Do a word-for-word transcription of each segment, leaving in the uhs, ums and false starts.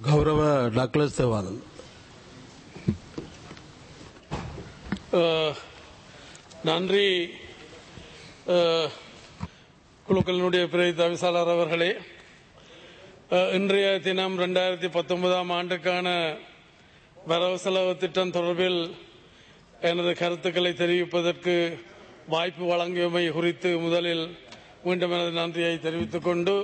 கௌரவ டக்ளஸ் தேவானந்த். நன்றி குழுக்களினுடைய பிரதி தவிசாளர் அவர்களே. இன்றைய தினம் இரண்டாயிரத்தி பத்தொன்பதாம் ஆண்டுக்கான வரவு செலவு திட்டம் தொடர்பில் எனது கருத்துக்களை தெரிவிப்பதற்கு வாய்ப்பு வழங்கியமை குறித்து முதலில் மீண்டும் எனது நன்றியை தெரிவித்துக் கொண்டு,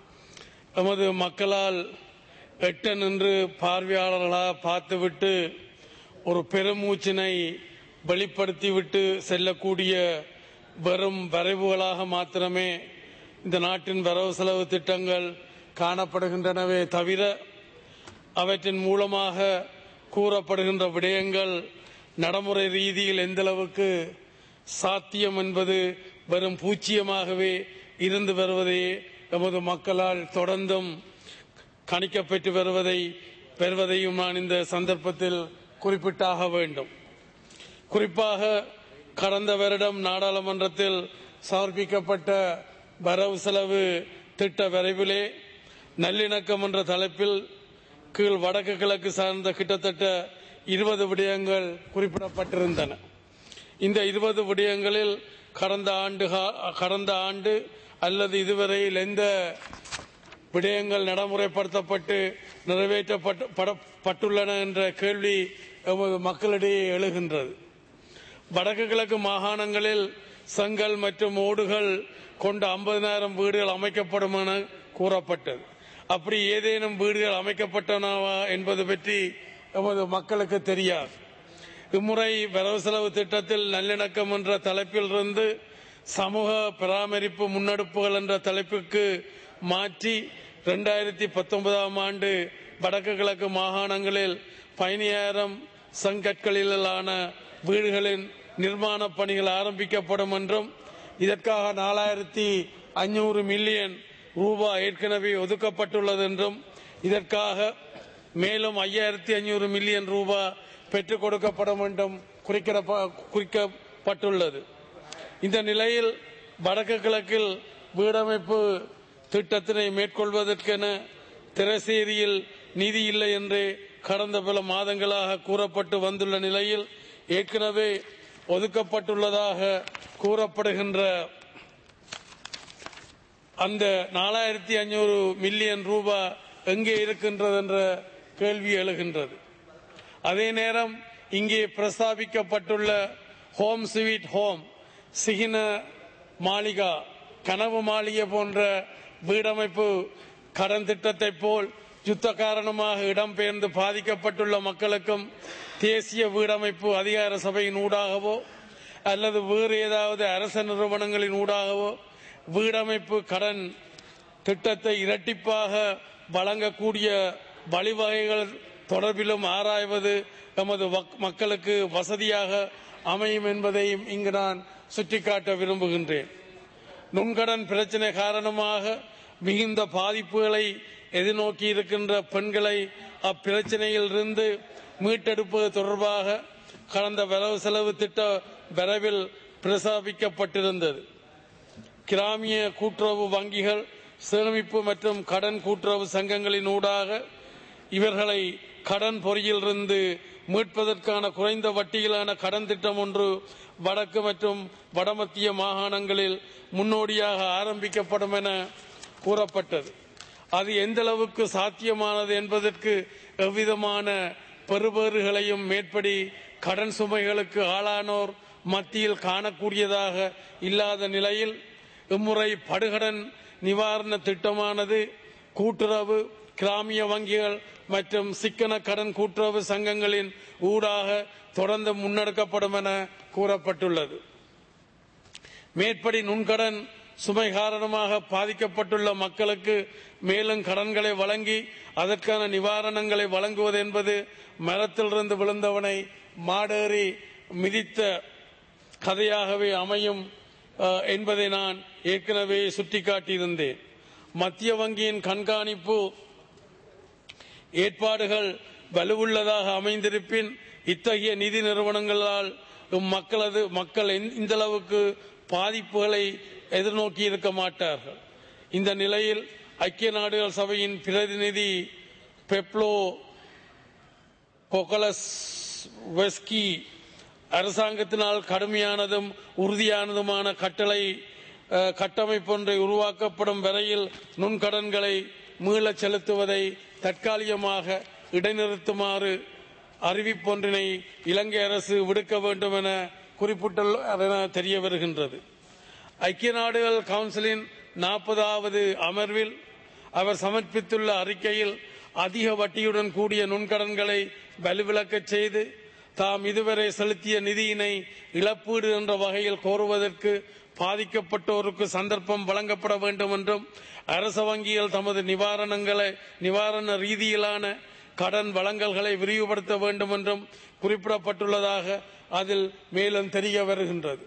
எமது மக்களால் எட்ட நின்று பார்வையாளர்களாக பார்த்துவிட்டு ஒரு பெருமூச்சினை வெளிப்படுத்திவிட்டு செல்லக்கூடிய வெறும் வரைவுகளாக மாத்திரமே இந்த நாட்டின் வரவு செலவு திட்டங்கள் காணப்படுகின்றனவே தவிர, அவற்றின் மூலமாக கூறப்படுகின்ற விடயங்கள் நடைமுறை ரீதியில் எந்தளவுக்கு சாத்தியம் என்பது வெறும் பூச்சியமாகவே இருந்து வருவதையே எமது மக்களால் தொடர்ந்தும் கணிக்கப்பெற்று வருவதை பெறுவதையும் நான் இந்த சந்தர்ப்பத்தில் குறிப்பிட்டாக வேண்டும். குறிப்பாக கடந்த வருடம் நாடாளுமன்றத்தில் சமர்ப்பிக்கப்பட்ட வரவு செலவு திட்ட வரைவிலே நல்லிணக்கம் என்ற தலைப்பில் கீழ் வடக்கு கிழக்கு சார்ந்த கிட்டத்தட்ட இருபது விடயங்கள் குறிப்பிடப்பட்டிருந்தன. இந்த இருபது விடயங்களில் கடந்த ஆண்டு கடந்த ஆண்டு அல்லது இதுவரையில் எந்த விடயங்கள் நடைமுறைப்படுத்தப்பட்டு நிறைவேற்றப்பட்டுள்ளன என்ற கேள்வி எமது மக்களிடையே எழுகின்றது. வடக்கு கிழக்கு மாகாணங்களில் செங்கல் மற்றும் ஓடுகள் கொண்ட ஐம்பதினாயிரம் வீடுகள் அமைக்கப்படும் என கூறப்பட்டது. அப்படி ஏதேனும் வீடுகள் அமைக்கப்பட்டனவா என்பது பற்றி எமது மக்களுக்கு தெரியாது. இம்முறை வரவு செலவு திட்டத்தில் நல்லிணக்கம் என்ற தலைப்பில் இருந்து சமூக பராமரிப்பு முன்னெடுப்புகள் என்ற தலைப்பிற்கு மாற்றி இரண்டாயிரத்தி பத்தொன்பதாம் ஆண்டு வடக்கு கிழக்கு மாகாணங்களில் பதினாயிரம் செங்கற்களிலான வீடுகளின் நிர்மாண பணிகள் ஆரம்பிக்கப்படும் என்றும், இதற்காக நாலாயிரத்தி ஐநூறு மில்லியன் ரூபாய் ஏற்கனவே ஒதுக்கப்பட்டுள்ளது என்றும், இதற்காக மேலும் ஐயாயிரத்தி ஐநூறு மில்லியன் ரூபாய் பெற்றுக் கொடுக்கப்படும் என்றும் குறிக்கப்பட்டுள்ளது. இந்த நிலையில் வடக்கு கிழக்கில் வீடமைப்பு திட்டத்தினை மேற்கொள்வதற்கென திரசேரியில் நிதி இல்லை என்று கடந்த பல மாதங்களாக கூறப்பட்டு வந்துள்ள நிலையில் ஏற்கனவே ஒதுக்கப்பட்டுள்ளதாக கூறப்படுகின்ற அந்த நாலாயிரத்தி ஐநூறு மில்லியன் ரூபாய் எங்கே இருக்கின்றது என்ற கேள்வி எழுகின்றது. அதே நேரம் இங்கே பிரஸ்தாபிக்கப்பட்டுள்ள ஹோம் ஸ்வீட் ஹோம், சிகின மாளிகா, கனவு மாளிகை போன்ற வீடமைப்பு கடன் திட்டத்தை போல் யுத்த காரணமாக இடம்பெயர்ந்து பாதிக்கப்பட்டுள்ள மக்களுக்கும் தேசிய வீடமைப்பு அதிகார சபையின் ஊடாகவோ அல்லது வேறு ஏதாவது அரச நிறுவனங்களின் ஊடாகவோ வீடமைப்பு கடன் திட்டத்தை இரட்டிப்பாக வழங்கக்கூடிய வழிவகைகள் தொடர்பிலும் ஆராய்வது எமது மக்களுக்கு வசதியாக அமையும் என்பதையும் இங்கு நான் சுட்டிக்காட்ட விரும்புகின்றேன். நுண்கடன் பிரச்சினை காரணமாக மிகுந்த பாதிப்புகளை எதிர்நோக்கி இருக்கின்ற பெண்களை அப்பிரச்சினையில் இருந்து மீட்டெடுப்பது தொடர்பாக கடந்த வரவு செலவு திட்ட வரைவில் பிரஸ்தாபிக்கப்பட்டிருந்தது. கிராமிய கூட்டுறவு வங்கிகள், சேமிப்பு மற்றும் கடன் கூட்டுறவு சங்கங்களின் ஊடாக இவர்களை கடன் பொறியிலிருந்து மீட்பதற்கான குறைந்த வட்டியிலான கடன் திட்டம் ஒன்று வடக்கு மற்றும் வடமத்திய மாகாணங்களில் முன்னோடியாக ஆரம்பிக்கப்படும் என கூறப்பட்டது. அது எந்த அளவுக்கு சாத்தியமானது என்பதற்கு எவ்விதமான பெறுபேறுகளையும் மேற்படி கடன் சுமைகளுக்கு ஆளானோர் மத்தியில் காணக்கூடியதாக இல்லாத நிலையில் இம்முறை படுகடன் நிவாரண திட்டமானது கூட்டுறவு, கிராமிய வங்கிகள் மற்றும் சிக்கன கடன் கூட்டுறவு சங்கங்களின் ஊடாக தொடர்ந்து முன்னெடுக்கப்படும் என கூறப்பட்டுள்ளது. மேற்படி நுண்கடன் சுமை காரணமாக பாதிக்கப்பட்டுள்ள மக்களுக்கு மேலும் கடன்களை வழங்கி அதற்கான நிவாரணங்களை வழங்குவது என்பது மரத்திலிருந்து விழுந்தவனை மாடேறி மிதித்த கதையாகவே அமையும் என்பதை நான் ஏற்கனவே சுட்டிக்காட்டியிருந்தேன். மத்திய வங்கியின் கண்காணிப்பு ஏற்பாடுகள் வலுவுள்ளதாக அமைந்திருப்பின் இத்தகைய நிதி நிறுவனங்களால் மக்களது மக்கள் இந்த அளவுக்கு பாதிப்புகளை எதிர்நோக்கி இருக்க மாட்டார்கள். இந்த நிலையில் ஐக்கிய நாடுகள் சபையின் பிரதிநிதி பெப்லோ பொகலஸ் வெஸ்கி அரசாங்கத்தினால் கடுமையானதும் உறுதியானதுமான கட்டளை கட்டமைப்பொன்றை உருவாக்கப்படும் வரையில் நுண்கடன்களை மீள செலுத்துவதை தற்காலிகமாக இடைநிறுத்துமாறு அறிவிப்பொன்றினை இலங்கை அரசு விடுக்க வேண்டும் என குறிப்பிட்டுள்ள தெரிய வருகின்றது. ஐக்கிய நாடுகள் கவுன்சிலின் நாற்பதாவது அமர்வில் அவர் சமர்ப்பித்துள்ள அறிக்கையில் அதிக வட்டியுடன் கூடிய நுண்கடன்களை வலுவிழக்கச் செய்து தாம் இதுவரை செலுத்திய நிதியினை இழப்பீடு என்ற வகையில் கோருவதற்கு பாதிக்கப்பட்டோருக்கு சந்தர்ப்பம் வழங்கப்பட வேண்டும் என்றும் அரச வங்கிகள் தமது நிவாரணங்களை நிவாரண ரீதியிலான கடன் வழங்கல்களை விரிவுபடுத்த வேண்டும் என்றும் குறிப்பிடப்பட்டுள்ளதாக அதில் மேலும் தெரிய வருகின்றது.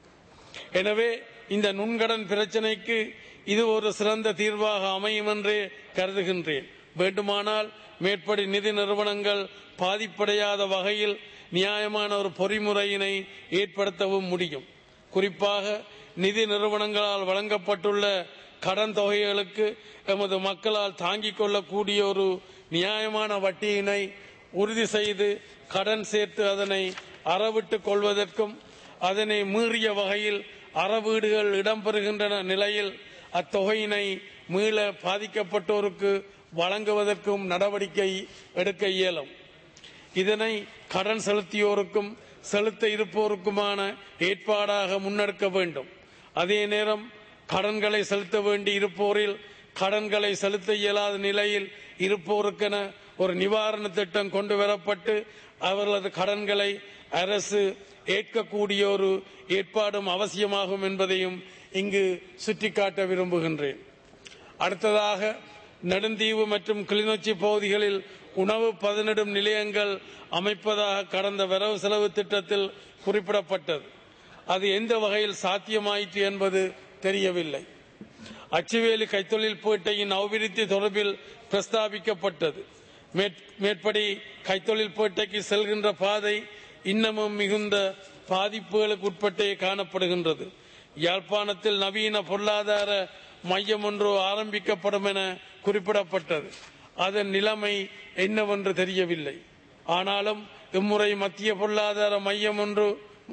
எனவே இந்த நுண்கடன் பிரச்சினைக்கு இது ஒரு சிறந்த தீர்வாக அமையும் என்றே கருதுகின்றேன். வேண்டுமானால் மேற்படி நிதி நிறுவனங்கள் பாதிப்படையாத வகையில் நியாயமான ஒரு பொறிமுறையினை ஏற்படுத்தவும் முடியும். குறிப்பாக நிதி நிறுவனங்களால் வழங்கப்பட்டுள்ள கடன் தொகைகளுக்கு எமது மக்களால் தாங்கிக் கொள்ளக்கூடிய ஒரு நியாயமான வட்டியினை உறுதி செய்து கடன் சேர்த்து அதனை அறவிட்டுக் கொள்வதற்கும் அதனை மீறிய வகையில் அறவீடுகள் இடம்பெறுகின்ற நிலையில் அத்தொகையினை மீள பாதிக்கப்பட்டோருக்கு வழங்குவதற்கும் நடவடிக்கை எடுக்க இயலும். இதனை கடன் செலுத்தியோருக்கும் செலுத்த இருப்போருக்குமான ஏற்பாடாக முன்னெடுக்க வேண்டும். அதே நேரம் கடன்களை செலுத்த வேண்டி இருப்போரில் கடன்களை செலுத்த இயலாத நிலையில் இருப்போருக்கென ஒரு நிவாரண திட்டம் கொண்டு வரப்பட்டு அவர்களது கடன்களை அரசு ஏற்கக்கூடிய ஒரு ஏற்பாடும் அவசியமாகும் என்பதையும் இங்கு சுட்டிக்காட்ட விரும்புகின்றேன். அடுத்ததாக, நெடுந்தீவு மற்றும் கிளிநொச்சி பகுதிகளில் உணவு பதனிடும் நிலையங்கள் அமைப்பதாக கடந்த வரவு செலவு திட்டத்தில் குறிப்பிடப்பட்டது. அது எந்த வகையில் சாத்தியமாயிற்று என்பது தெரியவில்லை. அச்சுவேலி கைத்தொழில் பேட்டையின் அபிவிருத்தி தொடர்பில் பிரஸ்தாபிக்கப்பட்டது. மேற்படி கைத்தொழில் பேட்டைக்கு செல்கின்ற பாதை இன்னமும் மிகுந்த பாதிப்புகளுக்கு உட்பட்டே காணப்படுகின்றது. யாழ்ப்பாணத்தில் நவீன பொருளாதார மையம் ஒன்று ஆரம்பிக்கப்படும் என குறிப்பிடப்பட்டது. அதன் நிலைமை என்னவென்று தெரியவில்லை. ஆனாலும் இம்முறை மத்திய பொருளாதார மையம் ஒன்று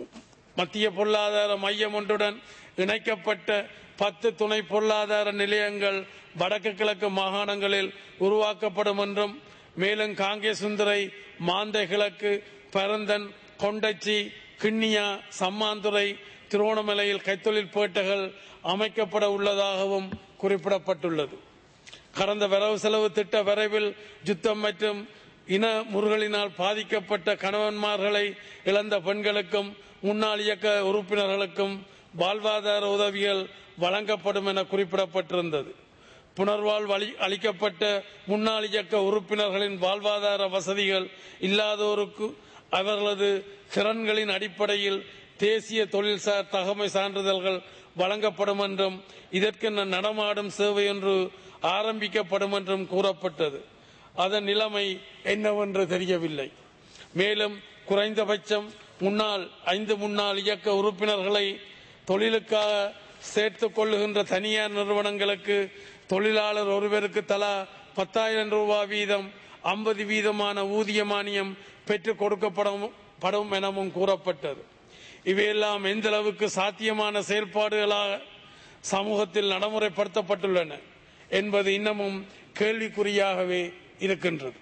மத்திய பொருளாதார மையம் ஒன்றுடன் இணைக்கப்பட்ட பத்து துணை பொருளாதார நிலையங்கள் வடக்கு கிழக்கு மாகாணங்களில் உருவாக்கப்படும் என்றும், மேலும் காங்கேசுந்தரை, மாந்தை கிழக்கு, பரந்தன், கொண்டச்சி, கிண்ணியா, சம்மாந்துறை, திருவோணமலையில் கைத்தொழில் பேட்டைகள் அமைக்கப்பட உள்ளதாகவும் குறிப்பிடப்பட்டுள்ளது. கடந்த வரவு செலவு திட்ட வரைவில் யுத்தம் மற்றும் இன முறுகலினால் பாதிக்கப்பட்ட கணவன்மார்களை இழந்த பெண்களுக்கும் முன்னாள் இயக்க உறுப்பினர்களுக்கும் வாழ்வாதார உதவிகள் வழங்கப்படும் என குறிப்பிடப்பட்டிருந்தது. புனர்வாழ்வு அளிக்கப்பட்ட முன்னாள் இயக்க உறுப்பினர்களின் வாழ்வாதார வசதிகள் இல்லாதோருக்கு அவர்களது திறன்களின் அடிப்படையில் தேசிய தொழில்சார் தகமை சான்றிதழ்கள் வழங்கப்படும் என்றும் இதற்கென நடமாடும் சேவை ஒன்று ஆரம்பிக்கப்படும் என்றும் கூறப்பட்டது. அதன் நிலைமை என்னவென்று தெரியவில்லை. மேலும் குறைந்தபட்சம் முன்னாள் ஐந்து முன்னாள் இயக்க உறுப்பினர்களை தொழிலுக்காக சேர்த்துக் கொள்ளுகின்ற தனியார் நிறுவனங்களுக்கு தொழிலாளர் ஒருவருக்கு தலா பத்தாயிரம் ரூபாய் வீதம் ஐம்பது வீதமான ஊதிய மானியம் பெற்றுக் கொடுக்கப்படும் எனவும் கூறப்பட்டது. இவையெல்லாம் எந்த அளவுக்கு சாத்தியமான செயல்பாடுகளாக சமூகத்தில் நடைமுறைப்படுத்தப்பட்டுள்ளன என்பது இன்னமும் கேள்விக்குறியாகவே இருக்கின்றது.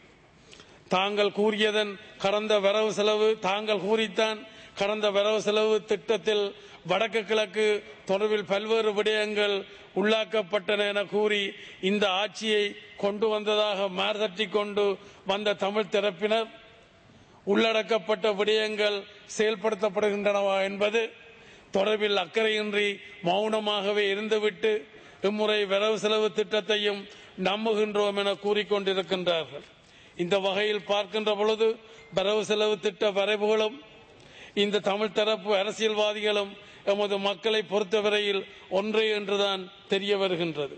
தாங்கள் கூறியதன் கடந்த வரவு செலவு தாங்கள் கூறித்தான் கடந்த வரவு செலவு திட்டத்தில் வடக்கு கிழக்கு தொடர்பில் பல்வேறு விடயங்கள் உள்ளாக்கப்பட்டன என கூறி இந்த ஆட்சியை கொண்டு வந்ததாக மார்தட்டி கொண்டு வந்த தமிழ் தரப்பினர் உள்ளடக்கப்பட்ட விடயங்கள் செயல்படுத்தப்படுகின்றனவா என்பது தொடர்பில் அக்கறையின்றி மௌனமாகவே இருந்துவிட்டு இம்முறை வரவு செலவு திட்டத்தையும் நம்புகின்றோம் என கூறிக்கொண்டிருக்கின்றார்கள். இந்த வகையில் பார்க்கின்ற பொழுது வரவு செலவு திட்ட வரைவுகளும் இந்த தமிழ் தரப்பு அரசியல்வாதிகளும் எமது மக்களை பொறுத்தவரையில் ஒன்றே என்றுதான் தெரிய வருகின்றது.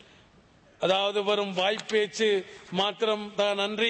அதாவது வரும் வாய்ப்பேச்சு மாத்திரம் தான் அன்றி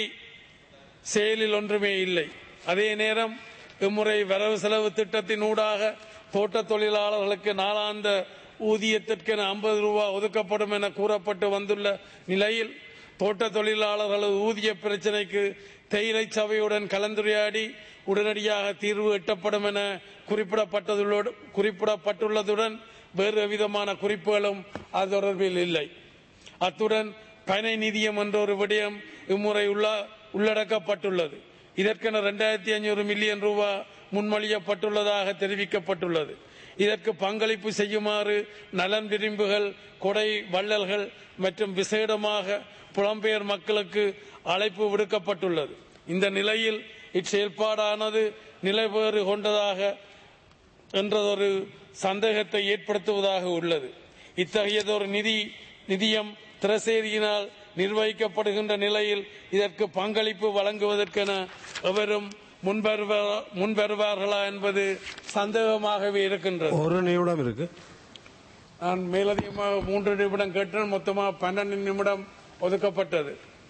செயலில் ஒன்றுமே இல்லை. அதே நேரம் இம்முறை வரவு செலவு திட்டத்தின் ஊடாக தோட்ட தொழிலாளர்களுக்கு நாளாந்த ஊதியத்திற்கென ஐம்பது ரூபாய் ஒதுக்கப்படும் என கூறப்பட்டு வந்துள்ள நிலையில் தோட்ட தொழிலாளர்களது ஊதிய பிரச்சினைக்கு தேயிலை சபையுடன் கலந்துரையாடி உடனடியாக தீர்வு எட்டப்படும் என குறிப்பிடப்பட்டதுள்ளோடு குறிப்பிடப்பட்டுள்ளதுடன் வேறு விதமான குறிப்புகளும் அது தொடர்பில் இல்லை. அத்துடன் பயண நிதியம் என்ற ஒரு விடயம் இம்முறை உள்ள உள்ளடக்கப்பட்டுள்ளது. இதற்கென இரண்டாயிரத்தி ஐநூறு மில்லியன் ரூபாய் முன்மொழியப்பட்டுள்ளதாக தெரிவிக்கப்பட்டுள்ளது. இதற்கு பங்களிப்பு செய்யுமாறு நலன் விரும்புகள், கொடை வள்ளல்கள் மற்றும் விசேடமாக புலம்பெயர் மக்களுக்கு அழைப்பு விடுக்கப்பட்டுள்ளது. இந்த நிலையில் இச்செயல்பாடானது நிலைபேறு கொண்டதாக என்றதொரு சந்தேகத்தை ஏற்படுத்துவதாக உள்ளது. இத்தகையதொரு நிதி நிதியம் திரசேரியினால் நிர்வகிக்கப்படுகின்ற நிலையில் இதற்கு பங்களிப்பு வழங்குவதற்கென எவரும் முன்வருவார்களா என்பது சந்தேகமாகவே இருக்கின்றது. ஒரு நிமிடம் இருக்கு. நான் மேலதிகமாக மூன்று நிமிடம் கேட்டேன். மொத்தமாக பன்னெண்டு நிமிடம் ஒதுக்கப்பட்டது.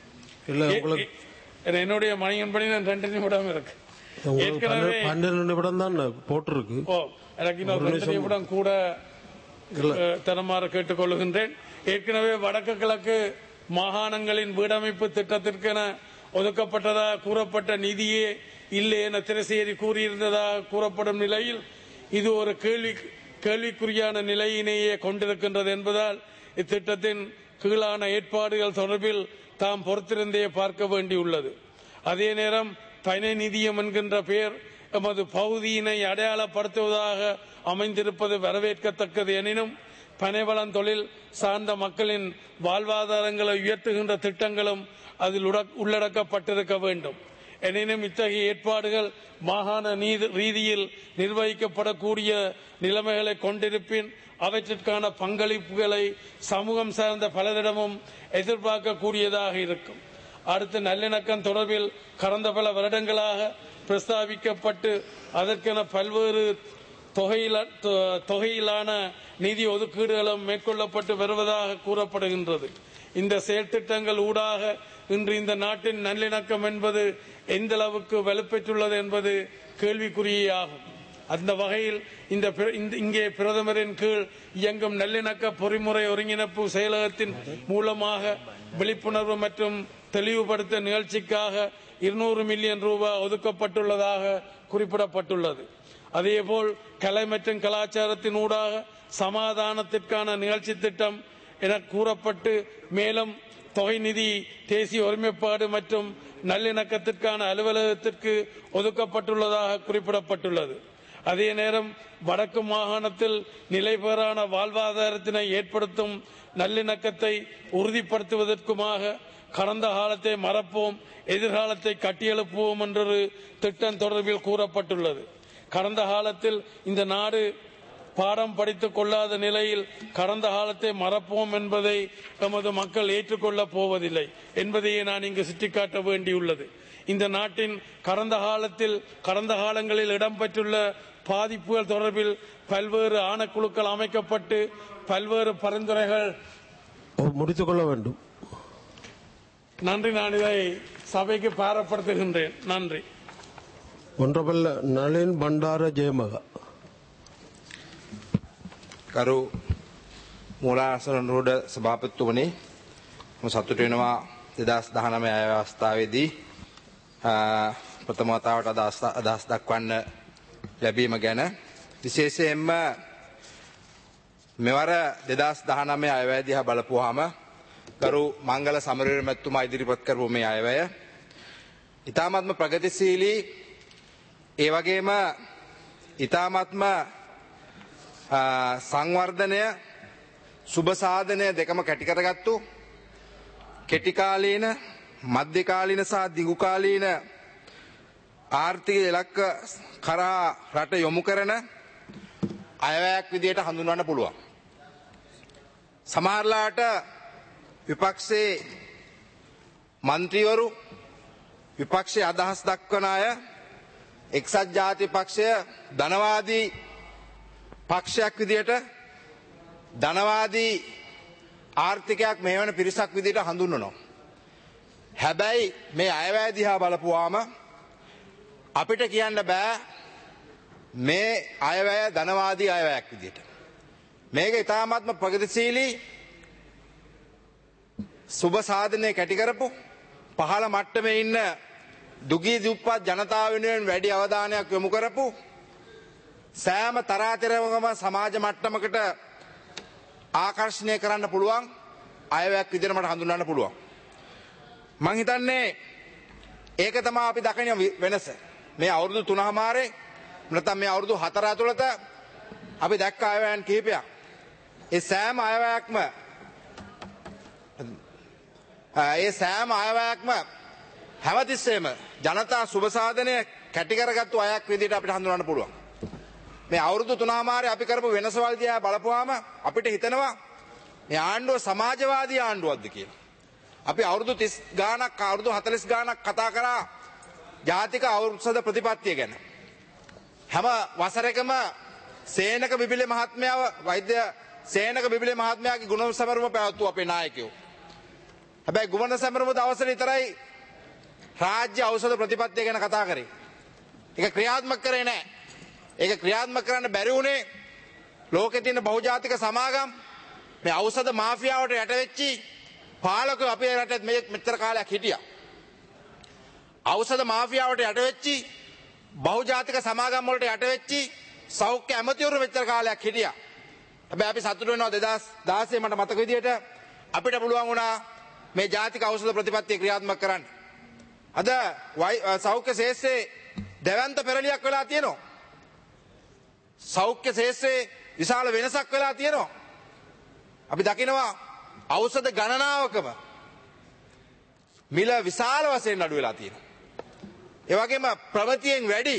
என்னுடைய மணியின்படி நான் ரெண்டு நிமிடம் இருக்கு. ஏற்கனவே பன்னெண்டு நிமிடம் தான் போட்டிருக்கு. ஓ எனக்கு இன்னொரு ரெண்டு நிமிடம் கூட தரமாறு கேட்டுக்கொள்கின்றேன். ஏற்கனவே வடக்கு கிழக்கு மாகாணங்களின் வீடமைப்பு திட்டத்திற்கென ஒதுக்கப்பட்டதாக கூறப்பட்ட நிதியே இல்லை என திரசேரி கூறியிருந்ததாக கூறப்படும் நிலையில் இது ஒரு கேள்வி கேள்விக்குறியான நிலையினையே கொண்டிருக்கின்றது என்பதால் இத்திட்டத்தின் கீழான ஏற்பாடுகள் தொடர்பில் தாம் பொறுத்திருந்தே பார்க்க வேண்டியுள்ளது. அதே நேரம் பயண நிதியம் என்கின்ற பெயர் எமது பகுதியினை அடையாளப்படுத்துவதாக அமைந்திருப்பது வரவேற்கத்தக்கது. எனினும் பனைவளம் தொழில் சார்ந்த மக்களின் வாழ்வாதாரங்களை உயர்த்துகின்ற திட்டங்களும் அதில் உள்ளடக்கப்பட்டிருக்க வேண்டும். எனினும் இத்தகைய ஏற்பாடுகள் மாகாண ரீதியில் நிர்வகிக்கப்படக்கூடிய நிலைமைகளை கொண்டிருப்பின் அவற்றிற்கான பங்களிப்புகளை சமூகம் சார்ந்த பலரிடமும் எதிர்பார்க்கக்கூடியதாக இருக்கும். அடுத்து நல்லிணக்கம் தொடர்பில் கடந்த பல வருடங்களாக பிரஸ்தாபிக்கப்பட்டு அதற்கென பல்வேறு தொகையிலான நிதி ஒதுக்கீடுகளும் மேற்கொள்ளப்பட்டு வருவதாக கூறப்படுகின்றது. இந்த செயற்திட்டங்கள் ஊடாக இன்று இந்த நாட்டின் நல்லிணக்கம் என்பது எந்த அளவுக்கு வலுப்பெற்றுள்ளது என்பது கேள்விக்குறியாகும். அந்த வகையில் இந்த இங்கே பிரதமரின் கீழ் இயங்கும் நல்லிணக்க பொறிமுறை ஒருங்கிணைப்பு செயலகத்தின் மூலமாக விழிப்புணர்வு மற்றும் தெளிவுபடுத்த நிகழ்ச்சிக்காக இருநூறு மில்லியன் ரூபாய் ஒதுக்கப்பட்டுள்ளதாக குறிப்பிடப்பட்டுள்ளது. அதேபோல் கலை மற்றும் கலாச்சாரத்தின் ஊடாக சமாதானத்திற்கான நிகழ்ச்சி திட்டம் என கூறப்பட்டு மேலும் தொகை நிதி தேசிய ஒருமைப்பாடு மற்றும் நல்லிணக்கத்திற்கான அலுவலகத்திற்கு ஒதுக்கப்பட்டுள்ளதாக குறிப்பிடப்பட்டுள்ளது. அதே நேரம் வடக்கு மாகாணத்தில் நிலைபெறான வாழ்வாதாரத்தினை ஏற்படுத்தும் நல்லிணக்கத்தை உறுதிப்படுத்துவதற்குமாக கடந்த காலத்தை மறப்போம், எதிர்காலத்தை கட்டியெழுப்புவோம் என்றொரு திட்டம் தொடர்பில் கூறப்பட்டுள்ளது. கடந்த காலத்தில் இந்த நாடு பாடம் படித்துக் கொள்ளாத நிலையில் கடந்த காலத்தை மறப்போம் என்பதை எமது மக்கள் ஏற்றுக்கொள்ளப் போவதில்லை என்பதையே நான் இங்கு சுட்டிக்காட்ட வேண்டியுள்ளது. இந்த நாட்டின் கடந்த காலத்தில் கடந்த காலங்களில் இடம்பெற்றுள்ள பாதிப்புகள் தொடர்பில் பல்வேறு ஆணைக்குழுக்கள் அமைக்கப்பட்டு பல்வேறு பரிந்துரைகள் முடித்துக் கொள்ள வேண்டும். நன்றி. நான் இதை சபைக்கு பாரப்படுத்துகின்றேன். நன்றி. ஒன்றபல் நளின் பண்டார ஜெயமகா. කරු මූලාසනරුඩ සභාපතිතුමනි, මම සතුටු වෙනවා දෙදහස් දහනවය අවස්ථාවේදී ප්‍රථම වතාවට අදහස් දක්වන්න ලැබීම ගැන. විශේෂයෙන්ම මෙවර දෙදහස් දහනවය අයවැය දිහා බලපුවාම කරු මංගල සමරවීර මැතිතුමා ඉදිරිපත් කරපු මේ අයවැය ඉතාමත්ම ප්‍රගතිශීලී, ඒ වගේම ඉතාමත්ම සංවර්ධනය සුබ සාධනය දෙකම කැටි කරගත්තු කෙටි කාලීන, මධ්‍ය කාලීන සහ දිගු කාලීන ආර්ථික ඉලක්ක කරා රට යොමු කරන අයවැයක් විදියට හඳුන්වන්න පුළුවන්. සමහරලාට විපක්ෂයේ මන්ත්‍රීවරු, විපක්ෂයේ අදහස් දක්වන අය එක්සත් ජාතික පක්ෂය ධනවාදී පක්ෂයක් විදියට, ධනවාදී ආර්ථිකයක් මෙහෙවන පිරිසක් විදියට හඳුන්වනවා. හැබැයි මේ අයවැය දිහා බලපුවාම අපිට කියන්න බෑ මේ අයවැය ධනවාදී අයවැයක් විදියට. මේක ඉතාමත්ම ප්‍රගතිශීලී සුබ සාධනය කැටි කරපු පහළ මට්ටමේ ඉන්න දුගී දුප්පත් ජනතාව වෙනුවෙන් වැඩි අවධානයක් යොමු කරපු සෑම තරාතිරමකම සමාජ මට්ටමකට ආකර්ෂණය කරන්න පුළුවන් අයවැයක් විදිහට මට හඳුන්වන්න පුළුවන්. මං හිතන්නේ ඒක තමයි අපි දකින වෙනස. මේ අවුරුදු තුනමාරේ නැත්නම් මේ අවුරුදු හතර ඇතුළත අපි දැක්ක අයවැයන් කිහිපයක්. ඒ සෑම අයවැයක්ම ඒ සෑම අයවැයක්ම හැමතිස්සෙම ජනතා සුබ සාධනය කැටි කරගත්තු අයක් විදිහට අපිට හඳුනන්න පුළුවන්. මේ අවුරුදු තුනමාරේ අපි කරපු වෙනසවල් දිහා බලපුවාම අපිට හිතෙනවා මේ ආණ්ඩුව සමාජවාදී ආණ්ඩුවක්ද කියලා. අපි අවුරුදු තිස් ගාණක් අවුරුදු හතළිස් ගාණක් කතා කරා ජාතික ඖෂධ ප්‍රතිපත්තිය ගැන. හැම වසරකම සේනක බිබිලේ මහත්මයාව වෛද්‍ය සේනක බිබිලේ මහත්මයාගේ ගුණ සමරුම පැවැත්වුවා අපේ නායකයෝ. හැබැයි ගුණ සමරුම දවසේ විතරයි රාජ්‍ය ඖෂධ ප්‍රතිපත්තිය ගැන කතා කරේ. ඒක ක්‍රියාත්මක කරේ නැහැ. ඒක ක්‍රියාත්මක කරන්න බැරි වුණේ ලෝකේ තියෙන බහුජාතික සමාගම් මේ ඖෂධ මාෆියාවට යට වෙච්චි පාලකයෝ අපේ රටේ මෙච්චර කාලයක් හිටියා. ඖෂධ මාෆියාවට යට වෙච්චි බහුජාතික සමාගම් වලට යට වෙච්චි සෞඛ්‍ය ඇමතිවරු මෙච්චර කාලයක් හිටියා. හැබැයි අපි සතුටු වෙනවා දෙදාස් දාසය මට මතක විදියට අපිට පුළුවන් වුණා මේ ජාතික ඖෂධ ප්‍රතිපත්තිය ක්‍රියාත්මක කරන්න. අද සෞඛ්‍ය ශාස්ත්‍රයේ දැවැන්ත පෙරලියක් වෙලා තියෙනවා. සෞඛ්‍ය ශාස්ත්‍රයේ විශාල වෙනසක් වෙලා තියෙනවා. අපි දකිනවා ඖෂධ ගණනාවකම මිල විශාල වශයෙන් අඩු වෙලා තියෙනවා. ඒ වගේම ප්‍රගතියෙන් වැඩි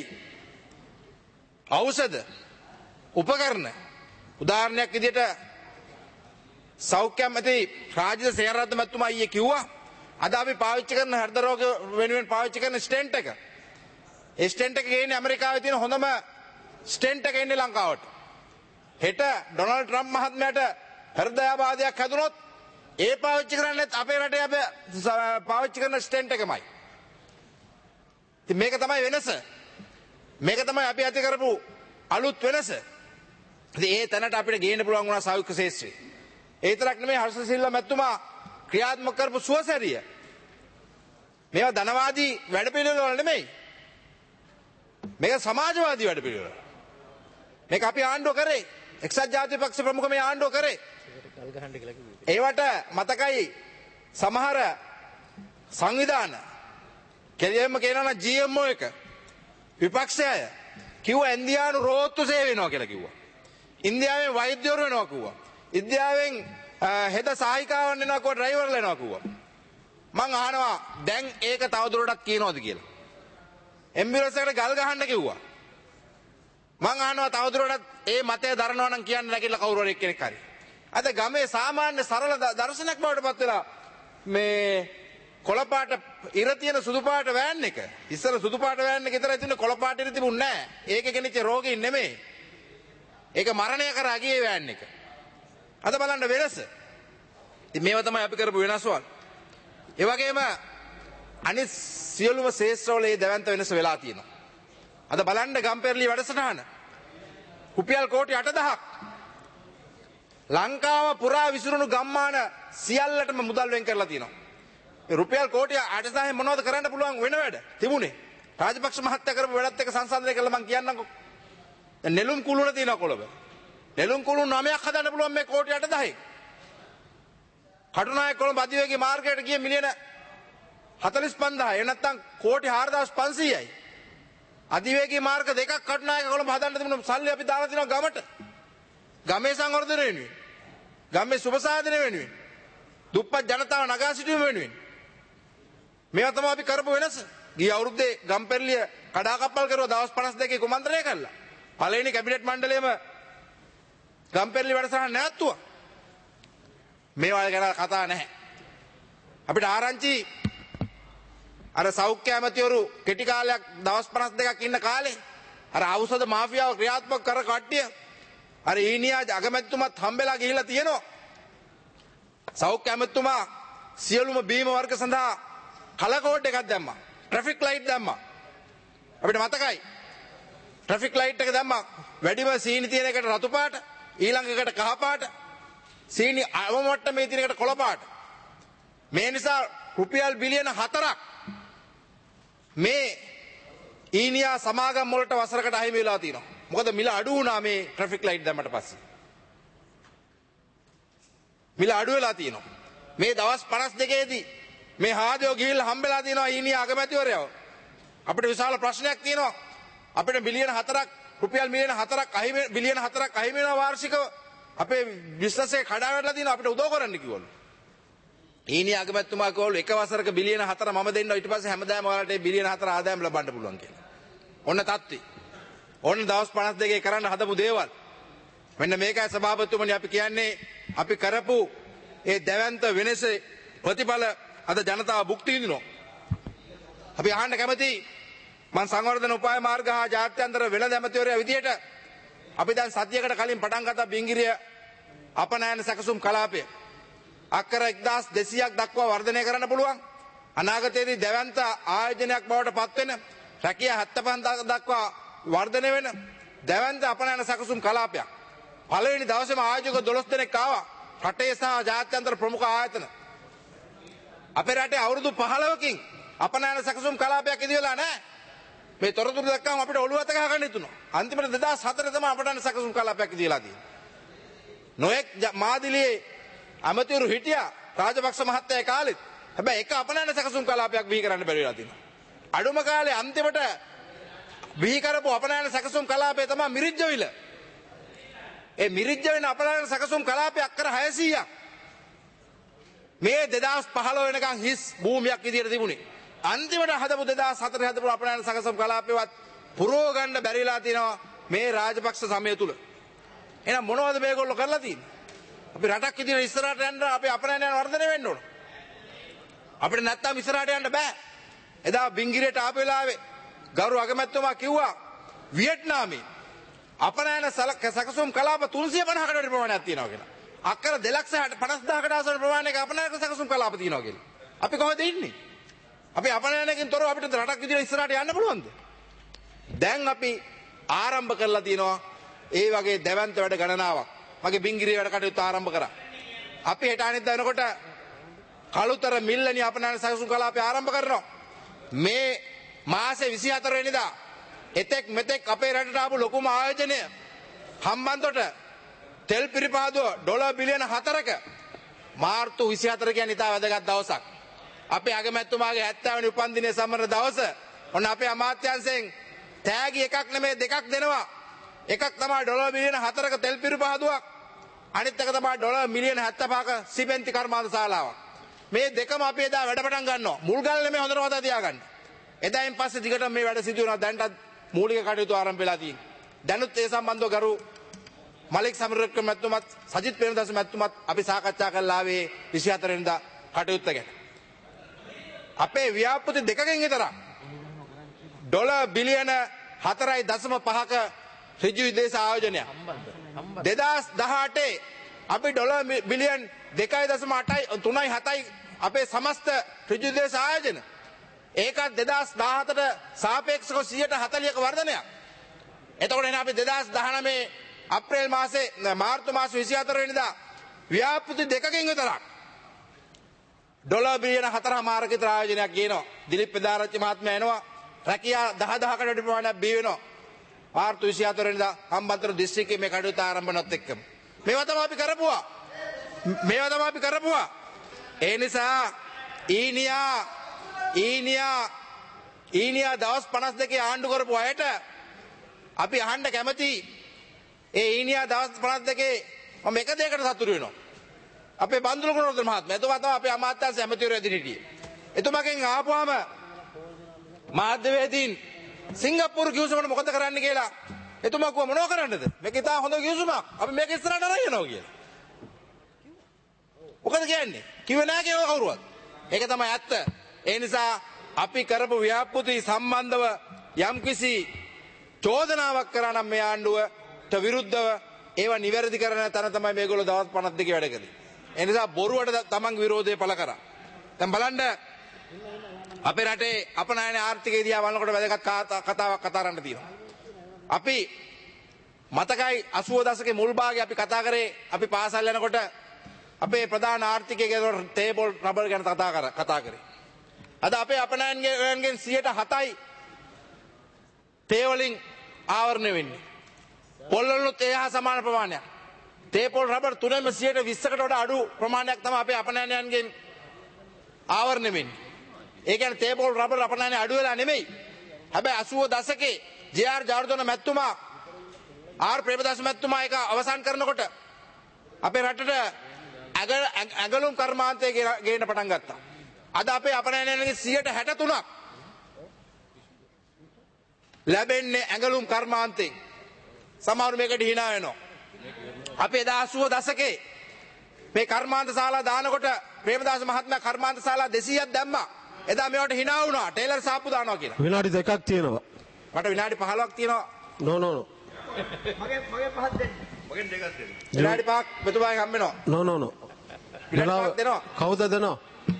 ඖෂධ උපකරණ උදාහරණයක් විදිහට සෞඛ්‍ය ඇමති රාජිත සේනරත්න මහත්මයා ඊයේ කිව්වා අද අපි පාවිච්චි කරන හෘද රෝග වෙනුවෙන් පාවිච්චි කරන ස්ටෙන්ට් එක. ඒ ස්ටෙන්ට් එක ගේන්නේ ඇමරිකාවේ තියෙන හොඳම ස්ටෙන්ට් එක එන්නේ ලංකාවට. හෙට ඩොනල්ඩ් ට්‍රම්ප් මහත්මයාට හෘදයාබාධයක් හැදුනොත් ඒ පාවිච්චි කරන්නේ අපේ රටේ අපි පාවිච්චි කරන ස්ටෙන්ට් එකමයි. ඉතින් මේක තමයි වෙනස. මේක තමයි අපි ඇති කරපු අලුත් වෙනස. ඉතින් ඒ තැනට අපිට ගේන්න පුළුවන් වුණා සෞඛ්‍ය ශාස්ත්‍රය. ඒ විතරක් නෙමෙයි හර්ෂ සිල්වා මැතිතුමා ක්‍රියාත්මක කරපු සුවසැරිය. මේවා ධනවාදී වැඩපිළිවෙළ වල නෙමෙයි. මේක සමාජවාදී වැඩපිළිවෙළ. මේක අපි ආණ්ඩුව කරේ. එක්සත් ජාතික පක්ෂ ප්‍රමුඛ මේ ආණ්ඩුව කරේ. ඒවට මතකයි සමහර සංවිධාන කෙලියෙම කියනවා ජී එම් ඕ එක විපක්ෂය කිව්වා ඉන්දියානු රෝත්තු සේව වෙනවා කියලා කිව්වා. ඉන්දියාවෙන් වෛද්‍යවරු වෙනවා කිව්වා. ඉන්දියාවෙන් හෙද සහායිකාවන් වෙනවා කිව්වා ඩ්‍රයිවර්ලා වෙනවා කිව්වා. මං අහනවා දැන් ඒක තවදුරටත් කියනවද කියලා. එම්බියුලන්ස් එකට ගල් ගහන්න කිව්වා. මං අහනවා තවදුරටත් ඒ මතය දරනවා නම් කියන්න නැගිටලා කවුරු හරි එක්කෙනෙක් හරි. අද ගමේ සාමාන්‍ය සරල දර්ශනයක් බවට පත් වෙලා මේ කොළපාට ඉර තියෙන සුදු පාට වෑන් එක. ඉස්සර සුදු පාට වෑන් එක විතරයි තිබුණේ කොළ පාට ඉර තිබුණේ නැහැ. ඒකේ ගෙනිච්ච රෝගීන් නෙමෙයි. ඒක මරණය කරා ගියේ වෑන් එක. අද බලන්න වෙනස. ඉතින් මේව තමයි අපි කරපු වෙනස්වල්. ඒ වගේම අනිත් සියලුම ශේෂ්ත්‍රවල මේ දැවැන්ත වෙනස වෙලා තියෙනවා. අද බලන්න ගම්පෙරළි වැඩසටහන. රුපියල් කෝටි අටදහක් ලංකාව පුරා විසිරුණු ගම්මාන සියල්ලටම මුදල් වෙන් කරලා තියෙනවා. මේ රුපියල් කෝටි අටදහයෙන් මොනවද කරන්න පුළුවන් වෙන වැඩ තිබුණේ? රාජපක්ෂ මහත්තයා කරපු වැඩත් එක්ක සංසන්දනය කළා මම කියන්නම්කෝ. දැන් නෙළුම් කුළුණ තියෙනවා කොළඹ. නෙළුම් කුළුණු නවයක් හදන්න පුළුවන් මේ කෝටි අටදහයෙන්. කටුනායක කොළඹ අධිවේගී මාර්ගයට ගිය මිලියන හතළිස් පන්දාහයි. එහෙම නැත්නම් කෝටි හාරදාස් පන්සීයයි. අධිවේගී මාර්ග දෙකක් කටුනායක කොළඹ හදන්න තිබුණ සල්ලි අපි දාලා තිනවා ගමට. ගමේ සංවර්ධනය වෙනුවෙන්. ගමේ සුබසාධනය වෙනුවෙන්. දුප්පත් ජනතාව නගා සිටුවීම වෙනුවෙන්. මේවා තමයි අපි කරපු වෙනස. ගිය අවුරුද්දේ ගම්පෙරළිය කඩාකප්පල් කරුවා දවස් පනස් දෙකේ කුමන්ත්‍රණය කළා. පළවෙනි කැබිනට් මණ්ඩලයේම ගම්පෙරළි වැඩසටහන නැවතුවා. මේවා ගැන කතා නැහැ. අපිට ආරංචි අර සෞඛ්‍ය ඇමතිවරු කෙටි කාලයක් දවස් පනස් දෙකක් ඉන්න කාලේ අර ඖෂධ මාෆියාව ක්‍රියාත්මක කර කට්ටිය අර ඊනියා අගමැතිතුමත් හම්බෙලා ගිහිල්ලා තියෙනවා. සෞඛ්‍ය ඇමතිතුමා සියලුම බීම වර්ග සඳහා කලර් කෝඩ් එකක් දැම්මා. ට්‍රැෆික් ලයිට් දැම්මා. අපිට මතකයි. ට්‍රැෆික් ලයිට් එක දැම්මා. වැඩිම සීනි තියෙන එකට රතු පාට, ඊළඟ එකට කහ පාට, සීනි අවම මට්ටමේ තියෙන එකට කොළ පාට. මේ නිසා රුපියල් බිලියන හතරක් මේ ඊනියා සමාගම් වලට වසරකට අහිමි වෙලා තියෙනවා. මොකද මිල අඩු වුණා මේ ට්‍රැෆික් ලයිට් දැම්මට පස්සේ. මිල අඩු වෙලා තියෙනවා. මේ දවස් පනස් දෙකේ දී මේ හාදයෝ ගිහිල්ලා හම්බෙලා තියෙනවා ඊනියා අගමැතිවරයව. අපිට විශාල ප්‍රශ්නයක් තියෙනවා. අපිට බිලියන හතරක් රුපියල් මිලියන හතරක් අහිමි බිලියන හතරක් අහිමි වෙනවා වාර්ෂිකව. අපේ බිස්නස් එක කඩා වැටලා තියෙනවා. අපිට උදව් කරන්න කිව්වලු. ඊනියා අගමැතිතුමා කිව්වලු එක වසරක බිලියන හතර මම දෙන්නවා ඊට පස්සේ හැමදාම ඔයාලට මේ බිලියන හතර ආදායම් ලබන්න පුළුවන් කියලා. ඔන්න තත්ත්වය. ඔන්න දවස් පනස් දෙකේ කරන්න හදපු දේවල්. මෙන්න මේකයි සභාපතිතුමනි අපි කියන්නේ අපි කරපු ඒ දැවැන්ත වෙනසේ ප්‍රතිඵල අද ජනතාව භුක්ති විඳිනවා. අපි අහන්න කැමති මං සංවර්ධන උපාය මාර්ග හා ජාත්‍යන්තර වෙළඳ ඇමතිවරයා විදියට අපි දැන් සතියකට කලින් පටන් ගත්තා බිංගිරිය අපනයන සැකසුම් කලාපය. අක්කර එක්දාස් දෙසීයක් දක්වා වර්ධනය කරන්න පුළුවන්. අනාගතයේදී දැවැන්ත ආයෝජනයක් බවට පත් වෙන රැකියා හැත්තෑ පහ දක්වා වර්ධනය වෙන දැවැන්ත අපනයන සැකසුම් කලාපයක්. පළවෙනි දවසේම ආයෝජක දොළොස් දෙනෙක් ආවා. රටේ සහ ජාත්‍යන්තර ප්‍රමුඛ ආයතන. අපේ රටේ අවුරුදු පහළොවකින් අපනයන සැකසුම් කලාපයක් ඉදිරියලා නැහැ. මේ තොරතුරු දැක්කම අපිට ඔළුව අත ගහ ගන්න හිතුණා. අන්තිමට දෙදාස් හතර තමයි අපනයන සැකසුම් කලාපයක් ඉදිරියලා තියෙන්නේ. නොඑක් මාදිලියේ අමතිවරු හිටියා රාජපක්ෂ මහත්තයා කාලෙත්. හැබැයි එක අපනයන සැකසුම් කලාපයක් බිහි කරන්න බැරි වෙලා තියෙනවා. අඩුම කාලේ අන්තිමට බිහි කරපු අපනයන සැකසුම් කලාපය තමයි මිරිජ්ජවිල. ඒ මිරිජ්ජවිල අපනයන සැකසුම් කලාපය අක්කර හයසීයක්. මේ දෙදාස් පහළොව වෙනකන් හිස් භූමියක් විදියට තිබුණේ. අන්තිමට හදපු දෙදාස් හතර හදපු අපනයන සැකසුම් කලාපයවත් පුරව ගන්න බැරිලා තියෙනවා මේ රාජපක්ෂ සමය තුල. එහෙනම් මොනවද මේගොල්ලෝ කරලා තියෙන්නේ? අපි රටක් විදියට ඉස්සරහට යන්න අපි අපනයන වර්ධනය වෙන්න ඕන. අපිට නැත්තම් ඉස්සරහට යන්න බෑ. එදා බිංගිරියට ආපු වෙලාවේ ගෞරව අගමැතිතුමා කිව්වා වියට්නාමයේ අපනයන සැකසුම් කලාප තුන්සිය පනහකට වැඩි ප්‍රමාණයක් තියෙනවා කියලා. අක්කර දෙලක්ෂ පනස් දහසකට ආසන්න ප්‍රමාණයක අපනයන සැකසුම් කලාප තියෙනවා කියලා. අපි කොහොමද ඉන්නේ? අපි අපනයනකින් තොරව අපිට රටක් විදියට ඉස්සරහට යන්න පුළුවන්ද? දැන් අපි ආරම්භ කරලා තියෙනවා ඒ වගේ දැවැන්ත වැඩ ගණනාවක්. මගේ බිංගිරිය වැඩ කටයුතු ආරම්භ කරා. අපි හෙට අනිද්දා වෙනකොට කළුතර මිල්ලනි අපනයන සැකසුම් කලාපය ආරම්භ කරනවා. මේ මාසේ විසිහතර වෙනිදා එතෙක් මෙතෙක් අපේ රටට ආපු ලොකුම ආයෝජනය හම්බන්තොට තෙල් පිරිපාදුව ඩොලර් බිලියන හතරක මාර්තු විසිහතර කියන්නේ ඉතා වැදගත් දවසක්. අපේ අගමැතිතුමාගේ හැත්තෑ වෙනි උපන්දිනය සමරන දවස ඔන්න අපේ අමාත්‍යාංශයෙන් තෑගි එකක් නෙමෙයි දෙකක් දෙනවා. එකක් තමයි ඩොලර් බිලියන හතරක තෙල් පිරිපාදුවක්. අනිත් එක තමයි ඩොලර් මිලියන හැත්තෑ පහක සිමෙන්ති කර්මාන්ත ශාලාවක්. මේ දෙකම අපි එදා වැඩ පටන් ගන්නවා. මුල් ගල් නෙමෙයි හොඳට මතක තියාගන්න. එදායින් පස්සේ දිගටම මේ වැඩ සිදු වෙනවා. දැන්ටත් මූලික කටයුතු ආරම්භ වෙලා තියෙනවා. දැනුත් ඒ සම්බන්ධව ගරු මලික් සමරක මැතිතුමත් සජිත් ප්‍රේමදාස මැතිතුමත් අපි සාකච්ඡා කරලා ආවේ විසිහතර වෙනිදා කටයුත්ත ගැන. අපේ ව්‍යාපෘති දෙකකින් විතර ඩොලර් බිලියන හතරයි දශම පහක ඍජු විදේශ ආයෝජනයක්. දෙදාස් දහඅටේ අපි ඩොලර් බිලියන් දෙකයි දශම අටයි තුනයි හතයි අපේ සමස්ත ඍජු විදේශ ආයෝජන. ඒකත් දෙදාස් දහහතට සාපේක්ෂව සියයට හතළිහක වර්ධනයක්. එතකොට එන අපි දෙදාස් දහනවය අප්‍රේල් මාසේ මාර්තු මාසේ විසිහතර වෙනිදා ව්‍යාපෘති දෙකකින් විතරක් ඩොලර් බිලියන හතරමාරක විතර ආයෝජනයක් ගේනවා. දිලිප් පෙදාරච්චි මහත්මයා එනවා. රැකියා දහ දහකට වැඩි ප්‍රමාණයක් බිහි වෙනවා. මාර්තු විසිහතර වෙනිදා හම්බන්තොට දිස්ත්‍රික්කයේ මේ කටයුතු ආරම්භ වුණත් එක්කම මේවා තමයි අපි කරපුවා. මේවා තමයි අපි කරපුවා. ඒ නිසා ඊනියා ඊනියා ඊනියා දවස් පනස් දෙකේ ආණ්ඩු කරපු අයට අපි අහන්න කැමති ඒ ඊනියා දවස් පනස් දෙකේ මම එක දෙයකට සතුටු වෙනවා. අපේ බන්දුල ගුණවර්ධන මහත්මයා එතුමා තමයි අපේ අමාත්‍යාංශ ඇමතිවරයා ඉදිරියට හිටියේ. එතුමාගෙන් ආපුවාම මාධ්‍යවේදීන් සිංගප්පූරු කිව්සමට මොකද කරන්න කියලා එතුමා කිව්වා මොනව කරන්නද? මේක ඉතා හොඳ කිව්සමක්. අපි මේක ඉස්සරහට අරන් යනවා කියලා. මොකද කියන්නේ? කිව්වේ නැහැ කියලා කවුරුවත්. ඒක තමයි ඇත්ත. ඒ නිසා අපි කරපු ව්‍යාපෘති සම්බන්ධව යම්කිසි චෝදනාවක් කරා නම් මේ ආණ්ඩුවට විරුද්ධව ඒවා නිවැරදි කරන තැන තමයි මේගොල්ලෝ දවස් පනස් දෙකේ වැඩ කළේ. ඒ නිසා බොරුවට තමන්ගේ විරෝධය පළ කරා. දැන් බලන්න අපේ රටේ අපනයන ආර්ථිකය දිහා බලනකොට වැදගත් කතාවක් කතා කරන්න තියෙනවා. අපි මතකයි අසූව දශකයේ මුල් භාගයේ අපි කතා කරේ අපි පාසල් යනකොට අපේ ප්‍රධාන ආර්ථිකයේ තේපොල් රබර් ගැන කතා කර කතා කරේ. අද අපේ අපනයන්ගෙන් සියයට හතයි තේ වලින් ආවරණය වෙන්නේ. පොල් වලුත් ඒ හා සමාන ප්‍රමාණයක්. තේපොල් රබර් තුනෙම සියයට විස්සකට වඩා අඩු ප්‍රමාණයක් තමයි අපේ අපනයන්ගෙන් ආවරණය වෙන්නේ. ඒ කියන්නේ තේපොල් රබර් අපනයනේ අඩු වෙලා නෙමෙයි. හැබැයි අසූව දශකේ ජේ.ආර්. ජාර්දන මැතිතුමා ආර් ප්‍රේමදාස මැතිතුමා ඒක අවසන් කරනකොට අපේ රටට ඇඟලුම් කර්මාන්තය ගේන්න පටන් ගත්තා. අද අපේ අපනයනගේ සියයට හැට තුනක් ලැබෙන්නේ ඇඟලුම් කර්මාන්තයෙන්. සමහරු මේකට hina වෙනවා. අපේ දාසුව දශකේ මේ කර්මාන්ත ශාලා දානකොට ප්‍රේමදාස මහත්මයා කර්මාන්ත ශාලා දෙසීයක් දැම්මා. එදා මේවට hina වුණා. ටේලර් සාප්පු දානවා කියලා. විනාඩි දෙකක් තියෙනවා. මට විනාඩි පහළොවක් තියෙනවා. නෝ නෝ නෝ. මගේ මගේ පහක් දෙන්න. මගෙන් දෙකක් දෙන්න. විනාඩි පහක් මෙතුමාගෙන් හම්බ වෙනවා. නෝ නෝ නෝ. විනාඩි පහක් දෙනවා. කවුද දෙනවා?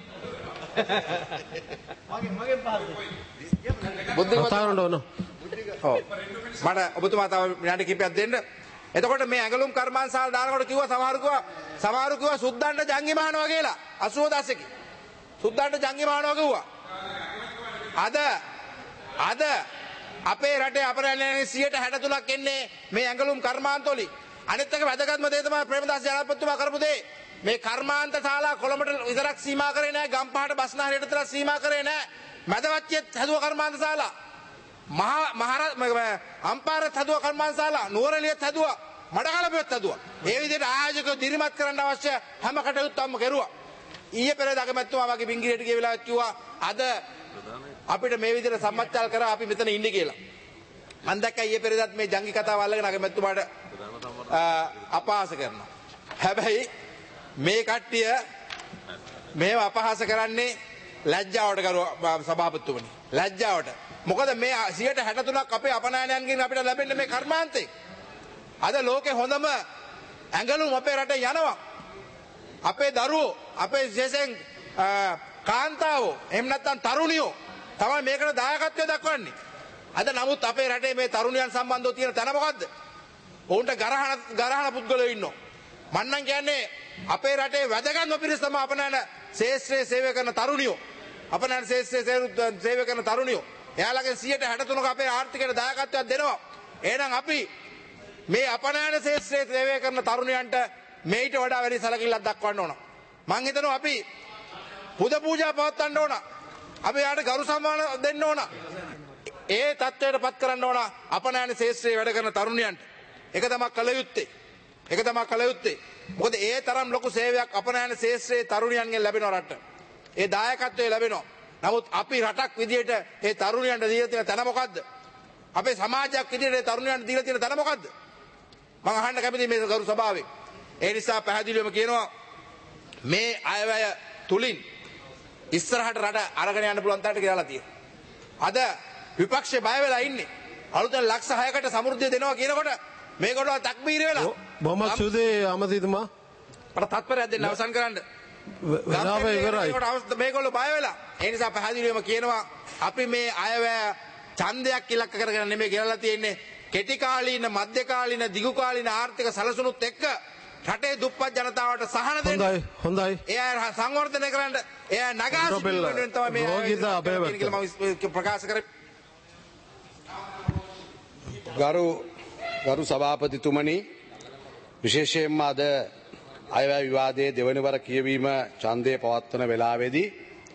මගෙන් මගෙන් පහක් දෙන්න. බුද්ධිමත් කතාවන්න ඕන. ඔව්. මට ඔබතුමා තව විනාඩි කිහිපයක් දෙන්න. එතකොට මේ ඇඟලුම් කර්මාන්ත ශාලා දානකොට කිව්වා සමහරු කිව්වා සමහරු කිව්වා සුද්දන්ට ජංගි මහනවා කියලා. අසූව දශකේ. සුද්දන්ට ජංගි මහනවා කිව්වා. අද අද අපේ රටේ අපරාධයන් සියයට හැට තුනක් එන්නේ මේ ඇඟලුම් කර්මාන්තවලින්. අනිත් එක වැදගත්ම දේ තමයි ප්‍රේමදාස ජනාධිපතිතුමා කරපු දේ. මේ කර්මාන්ත ශාලා කොළඹට විතරක් සීමා කරේ නැහැ. ගම්පහට බස්නාහිරට විතරක් සීමා කරේ නැහැ. මැදවච්චියත් හැදුව කර්මාන්ත ශාලා. මහා මහා අම්පාරත් හැදුව කර්මාන්ත ශාලා. නුවරඑළියත් හැදුවා. මඩකලපුවත් හැදුවා. ඒ විදිහට ආයෝජකව දිරිමත් කරන්න අවශ්‍ය හැම කටයුත්තක්ම කරුවා. ඊයේ පෙරේද අගමැතිතුමා වගේ බින්ගිරියට ගිය වෙලාවත් කිව්වා අද අපිට මේ විදිහට සම්මතල් කරා අපි මෙතන ඉන්නේ කියලා. මම දැක්කා ඊයේ පෙරේදත් මේ ජංගි කතාව අල්ලගෙන අගමැතිතුමාට අපහාස කරනවා. හැබැයි මේ කට්ටිය මේව අපහාස කරන්නේ ලැජ්ජාවට කරුවා සභාපතිතුමනි. ලැජ්ජාවට. මොකද මේ සියයට හැට තුනක් අපේ අපනයනයන්ගෙන් අපිට ලැබෙන්නේ මේ කර්මාන්තේ. අද ලෝකේ හොඳම ඇඟලුම් අපේ රටේ යනවා. අපේ දරුවෝ අපේ විශේෂයෙන් කාන්තාවෝ එහෙම නැත්නම් තරුණියෝ තමයි මේකට දායකත්වය දක්වන්නේ. අද නමුත් අපේ රටේ මේ තරුණියන් සම්බන්ධව තියෙන තැන මොකද්ද? ඔවුන්ට ගරහන ගරහන පුද්ගලයෝ ඉන්නවා. මම නම් කියන්නේ අපේ රටේ වැදගත්ම පිරිස තමයි අපනයන ශේෂ්ත්‍රයේ සේවය කරන තරුණියෝ. අපනයන ශේෂ්ත්‍රයේ සේවය කරන තරුණියෝ. එයාලගෙන් සියයට හැට තුනක අපේ ආර්ථිකයට දායකත්වයක් දෙනවා. එහෙනම් අපි මේ අපනයන ශේෂ්ත්‍රයේ සේවය කරන තරුණයන්ට මේට වඩා වැඩි සැලකිල්ලක් දක්වන්න ඕන. මං හිතනවා අපි පුද පූජා පවත්වන්න ඕන. අපි යාට ගරු සම්මාන දෙන්න ඕන. ඒ තත්ත්වයට පත් කරන්න ඕන අපනයන ශේෂ්ත්‍රයේ වැඩ කරන තරුණයන්ට. ඒක තමයි කල යුත්තේ. ඒක තමයි කල යුත්තේ. මොකද ඒ තරම් ලොකු සේවයක් අපනයන ශේෂ්ත්‍රයේ තරුණයන්ගෙන් ලැබෙනවා රටට. ඒ දායකත්වය ලැබෙනවා. නමුත් අපි රටක් විදියට ඒ තරුණයන්ට දීලා තියෙන තැන මොකද්ද? අපේ සමාජයක් විදියට ඒ තරුණයන්ට දීලා තියෙන තැන මොකද්ද? මම අහන්න කැමතියි මේ ගරු සභාවේ. ඒ නිසා පැහැදිලිවම කියනවා මේ අයවැය තුලින් ඉස්සරහට රට අරගෙන යන්න පුළුවන් තරට කියලා තියෙනවා. අද විපක්ෂේ බය වෙලා ඉන්නේ. අලුතෙන් ලක්ෂ හයකට සමෘද්ධිය දෙනවා කියනකොට මේකට තක්බීර වෙලා. බොහොම සුදේ අමතිතුමා. මට තත්පරයක් දෙන්න අවසන් කරන්න. වෙලාව ඉවරයි. මේගොල්ලෝ බය වෙලා. ඒ නිසා පැහැදිලිවම කියනවා අපි මේ අයවැය ඡන්දයක් ඉලක්ක කරගෙන නෙමෙයි ගෙනලා තියෙන්නේ. කෙටි කාලීන, මධ්‍ය කාලීන, දිගු කාලීන ආර්ථික සැලසුමුත් එක්ක රටේ දුප්පත් ජනතාවට සහන දෙන්න. හොඳයි හොඳයි. එයා සංවර්ධනය කරන්න එයා නගා සිටුවෙන් තමයි මේ රෝගීත අපේ කියලා මම ප්‍රකාශ කරේ. ගරු ගරු සභාපතිතුමනි, විශේෂයෙන්ම අද අයවැය විවාදයේ දෙවන වර කියවීම ඡන්දය පවත්වන වෙලාවේදී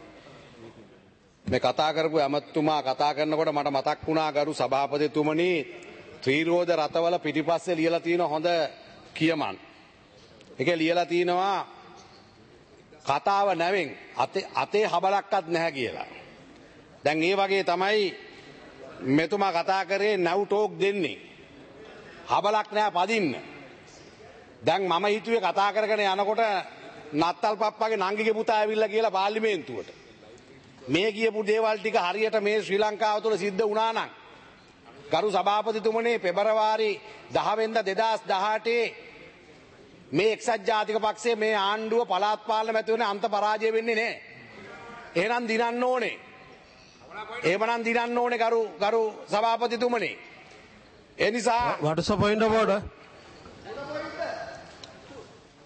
මේ කතා කරපු ඇමතුමා කතා කරනකොට මට මතක් වුණා ගරු සභාපතිතුමනි ත්‍රිරෝද රතවල පිටිපස්සේ ලියලා තියෙන හොඳ කියමන්. ඒකේ ලියලා තියෙනවා කතාව නැවෙන් අතේ අතේ හබලක්වත් නැහැ කියලා. දැන් ඒ වගේ තමයි මෙතුමා කතා කරේ නැව් ටෝක් දෙන්නේ. හබලක් නැහැ පදින්න. දැන් මම හිතුවේ කතා කරගෙන යනකොට නත්තල් පප්පාගේ නංගිගේ පුතා ඇවිල්ලා කියලා පාර්ලිමේන්තුවට. මේ කියපු දේවල් ටික හරියට මේ ශ්‍රී ලංකාව තුළ සිද්ධ වුණා නම් ගරු සභාපතිතුමනි පෙබරවාරි දහ වෙනිදා දෙදාස් දහඅටේ මේ එක්සත් ජාතික පක්ෂයේ මේ ආණ්ඩුව පළාත් පාලන මැතිවරණේ අන්ත පරාජය වෙන්නේ නැහැ. එහෙනම් දිනන්න ඕනේ. එහෙමනම් දිනන්න ඕනේ ගරු ගරු සභාපතිතුමනි. ඒ නිසා what is the point of order?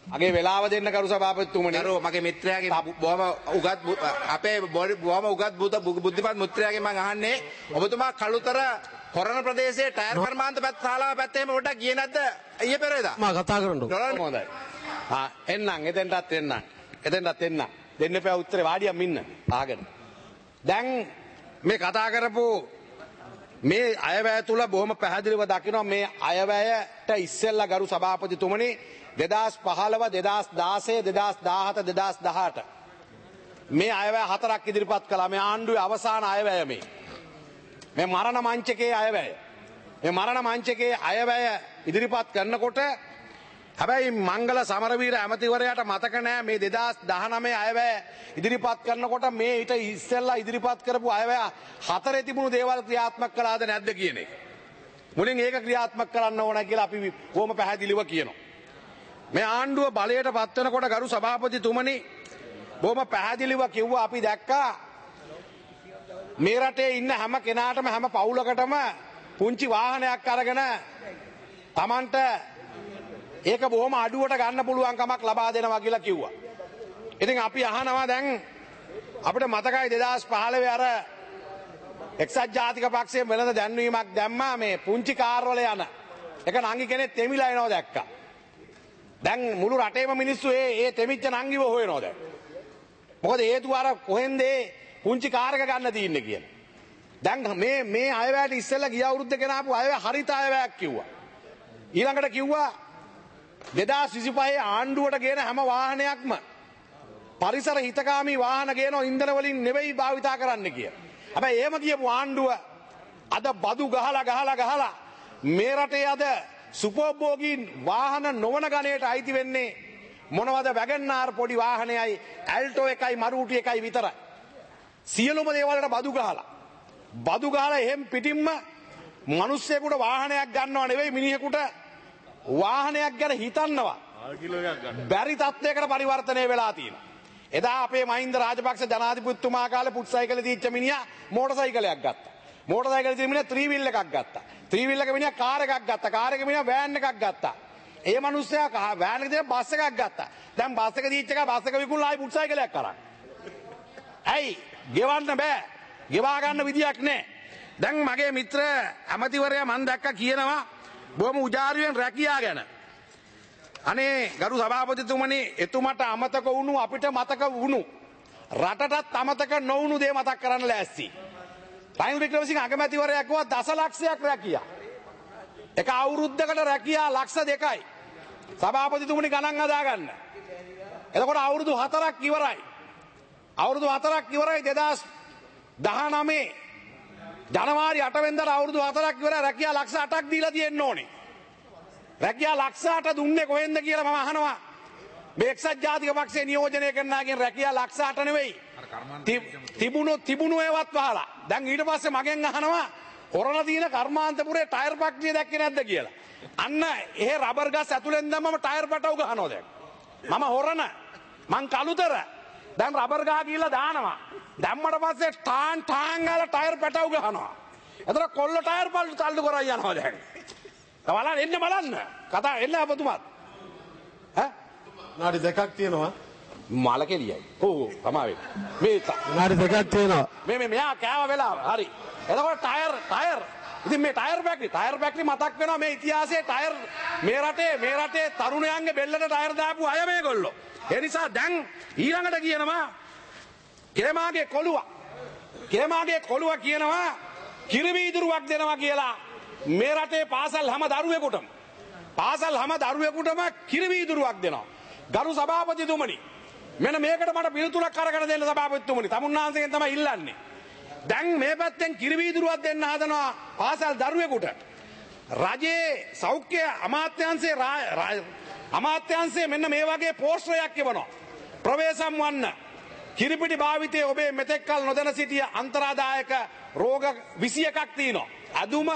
අගේ වෙලාව දෙන්න කරු සභාපතිතුමනි. කරු මගේ මිත්‍රයාගේ බොහොම උගත් බු- අපේ බොඩි- බොහොම උගත් බුත- බු- බුද්ධිමත් මිත්‍රයාගේ මම අහන්නේ ඔබතුමා කළුතර කොරණ ප්‍රදේශයේ ටයර් කර්මාන්ත පැත්ත ශාලාව පැත්තේම පොඩ්ඩක් ගියේ නැද්ද ඊයේ පෙරේදා? මා කතා කරන්නු. ඩොලර් හොඳයි. ආ එන්නම් එතෙන්ටත් එන්නම්. එතෙන්ටත් එන්න. දෙන්න එපා උත්තරේ වාඩියම් ඉන්න. ආගෙන. දැන් මේ කතා කරපු මේ අයවැය තුල බොහොම පැහැදිලිව දකිනවා මේ අයවැයට ඉස්සෙල්ලා ගරු සභාපතිතුමනි දෙදාස් පහළව දෙදාස් දාසය දෙදාස් දාහත දෙදාස් දහඅට මේ අයවැය හතරක් ඉදිරිපත් කළා. මේ ආණ්ඩුවේ අවසාන අයවැය මේ. මේ මරණ මංචකයේ අයවැය. මේ මරණ මංචකයේ අයවැය ඉදිරිපත් කරනකොට හැබැයි මංගල සමරවීර ඇමතිවරයාට මතක නෑ මේ දෙදාස් දහනවය අයවැය ඉදිරිපත් කරනකොට මේ ඊට ඉස්සෙල්ලා ඉදිරිපත් කරපු අයවැය හතරේ තිබුණු දේවල් ක්‍රියාත්මක කළාද නැද්ද කියන එක. මුලින් ඒක ක්‍රියාත්මක කරන්න ඕන කියලා අපි කොහොම පැහැදිලිව කියනවා. මේ ආණ්ඩුව බලයට පත් වෙනකොට ගරු සභාපතිතුමනි බොහොම පැහැදිලිව කිව්වා අපි දැක්කා මේ රටේ ඉන්න හැම කෙනාටම හැම පවුලකටම පුංචි වාහනයක් අරගෙන Tamanට ඒක බොහොම අඩුවට ගන්න පුළුවන් කමක් ලබා දෙනවා කියලා කිව්වා. ඉතින් අපි අහනවා දැන් අපිට මතකයි දෙදාස් පහළොව අර එක්සත් ජාතික පක්ෂයේ වෙනද දැන්වීමක් දැම්මා මේ පුංචි කාර්වල යන එක නංගි කෙනෙක් තෙමිලා එනවා දැක්කා. දැන් මුළු රටේම මිනිස්සු ඒ ඒ තෙමිච්ච නංගිව හොයනවා දැන්. මොකද හේතුව අර කොහෙන්ද ඒ පුංචි කාර් එක ගන්න තියෙන්නේ කියලා. දැන් මේ මේ අයවැයට ඉස්සෙල්ලා ගිය අවුරුද්දේ ගෙනාපු අයවැය හරිත අයවැයක් කිව්වා. ඊළඟට කිව්වා දෙදාස් විසිපහේ ආණ්ඩුවට ගේන හැම වාහනයක්ම පරිසර හිතකාමී වාහන ගේනවා ඉන්ධන වලින් නෙවෙයි භාවිතා කරන්න කියලා. හැබැයි එහෙම කියපු ආණ්ඩුව අද බදු ගහලා ගහලා ගහලා මේ රටේ අද සුපෝභෝගී වාහන නොවන ගණයට අයිති වෙන්නේ මොනවද වැගන්නාර් පොඩි වාහනයයි ඇල්ටෝ එකයි මරූටි එකයි විතරයි. සියලුම දේවල් වලට බදු ගහලා බදු ගහලා එහෙම් පිටින්ම මිනිස්සෙකුට වාහනයක් ගන්නව නෙවෙයි මිනිහෙකුට වාහනයක් ගැන හිතන්නවා බැරි තත්ත්වයකට පරිවර්තනය වෙලා තියෙනවා. එදා අපේ මහින්ද රාජපක්ෂ ජනාධිපතිතුමා කාලේ පුට් සයිකලේ දීච්ච මිනිහා මෝටර් සයිකලයක් ගත්තා. මෝටර් සයිකලේ තියෙන මිනිහා ත්‍රී වීල් එකක් ගත්තා. ත්‍රී වීල් එක මිනිහා කාර් එකක් ගත්තා. කාර් එක මිනිහා වෑන් එකක් ගත්තා. ඒ මිනිස්සයා වෑන් එක තියෙන බස් එකක් ගත්තා. දැන් බස් එක දීච්ච එක බස් එක විකුණලා ආයි පුට් සයිකලයක් කරා. ඇයි? ගෙවන්න බෑ. ගෙවා ගන්න විදියක් නැහැ. දැන් මගේ මිත්‍ර ඇමතිවරයා මම දැක්ක කියනවා බොහොම උජාරුවෙන් රැකියා ගැන. අනේ ගරු සභාපතිතුමනි එතුමට අමතක වුණු අපිට මතක වුණු රටටත් අමතක නොවුණු දේ මතක් කරන්න ලෑස්ති. රනිල් වික්‍රමසිංහ අගමැතිවරයා කිව්වා දසලක්ෂයක් රැකියා. එක අවුරුද්දකට රැකියා ලක්ෂ දෙකයි. සභාපතිතුමනි ගණන් හදා ගන්න. එතකොට අවුරුදු හතරක් ඉවරයි. අවුරුදු හතරක් ඉවරයි දෙදාස් දහනවය ජනවාරි අට වෙනිදාට අවුරුදු හතරක් ඉවරයි රැකියා ලක්ෂ අටක් දීලා තියෙන්න ඕනේ. රැකියා ලක්ෂ අට දුන්නේ කොහෙන්ද කියලා මම අහනවා. මේ එක්සත් ජාතික පක්ෂයේ නියෝජනය කරනාගෙන් රැකියා ලක්ෂ අට නෙවෙයි. තිබුණු තිබුණු ඒවත් වහලා. දැන් ඊට පස්සේ මගෙන් අහනවා හොරණ තියෙන කර්මාන්තපුරේ ටයර් ෆැක්ටරිය දැක්කේ නැද්ද කියලා. අන්න එහෙ රබර් ගස් ඇතුලෙන් දැම්මම ටයර් පැටව ගහනවා දැන්. මම හොරණ මං කලුතර දැන් රබර් ගහ ගිහිල්ලා දානවා. දැම්මට පස්සේ ටාන් ටාන් ගාලා ටයර් පැටව ගහනවා. එතන කොල්ල ටයර් පල්ලු තල්ලු කරා යනවා දැන්. බලන්න එන්න බලන්න. කතා එන්න අපතුමාත්. ඈ? නාඩි දෙකක් තියෙනවා. මල කෙලියයි. ඔව් තමයි. මේ නාඩි දෙකක් තියෙනවා. මේ මේ මෙයා කෑව වෙලාව. හරි. එතකොට ටයර් ටයර් ඉතින් මේ ටයර් ෆැක්ටරි ටයර් ෆැක්ටරි මතක් වෙනවා මේ ඉතිහාසයේ ටයර් මේ රටේ මේ රටේ තරුණයන්ගේ බෙල්ලට ටයර් දාපු අය මේගොල්ලෝ. ඒ නිසා දැන් ඊළඟට කියනවා කේමාගේ කොළුව. කේමාගේ කොළුව කියනවා කිරිවීදුරුවක් දෙනවා කියලා මේ රටේ පාසල් හැම දරුවෙකුටම පාසල් හැම දරුවෙකුටම කිරිවීදුරුවක් දෙනවා. ගරු සභාපතිතුමනි මෙන්න මේකට මට පිළිතුරක් අරගෙන දෙන්න සභාපතිතුමනි. තමුන්නාන්සේගෙන් තමයි ඉල්ලන්නේ. දැන් මේ පැත්තෙන් කිරිවීදුරුවක් දෙන්න හදනවා පාසල් දරුවෙකුට. රජයේ සෞඛ්‍ය අමාත්‍යාංශයේ අමාත්‍යාංශයේ මෙන්න මේ වගේ පෝස්ටරයක් එවනවා. ප්‍රවේශම් වන්න කිරිපිටි භාවිතයේ ඔබේ මෙතෙක් කල නොදැන සිටිය අන්තරාදායක රෝග විසි එකක් තියෙනවා. අදුම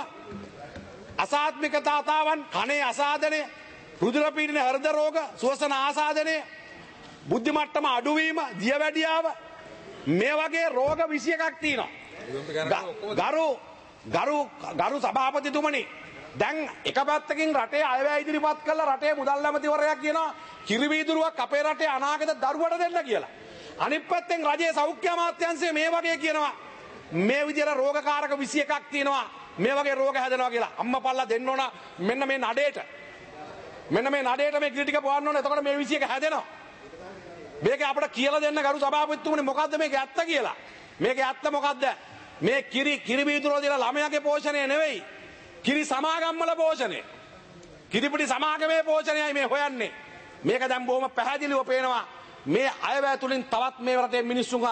අසාත්මික තාතාවන්, කනේ අසාධනය, රුධිර පීඩන, හෘද රෝග, ශ්වසන ආසාදනය, බුද්ධි මට්ටම අඩුවීම, දියවැඩියාව මේ වගේ රෝග විසි එකක් තියෙනවා. ගරු ගරු ගරු සභාපතිතුමනි දැන් එක පැත්තකින් රටේ අයවැය ඉදිරිපත් කළා රටේ මුදල් ඇමතිවරයා කියනවා කිරිවීදුරුවක් අපේ රටේ අනාගත දරුවට දෙන්න කියලා. අනිත් පැත්තෙන් රජයේ සෞඛ්‍ය අමාත්‍යාංශය මේ වගේ කියනවා මේ විදිහට රෝගකාරක විසි එකක් තියෙනවා මේ වගේ රෝග හැදෙනවා කියලා. අම්මපල්ලා දෙන්න ඕන මෙන්න මේ නඩේට. මෙන්න මේ නඩේට මේ කිරි ටික පොවන්න ඕන. එතකොට මේ විසි එක හැදෙනවා. මේක අපිට කියලා දෙන්න ගරු සභාපතිතුමනි මොකද්ද මේක ඇත්ත කියලා. මේක ඇත්ත මොකද්ද? මේ කිරි කිරි බීදුරෝ දිලා ළමයාගේ පෝෂණය නෙවෙයි. කිරි සමාගම්වල පෝෂණය. කිරිපිටි සමාගමේ පෝෂණයයි මේ හොයන්නේ. මේක දැන් බොහොම පැහැදිලිව පේනවා. මේ අයවැය තුලින් තවත් මේ රටේ මිනිස්සුන්ව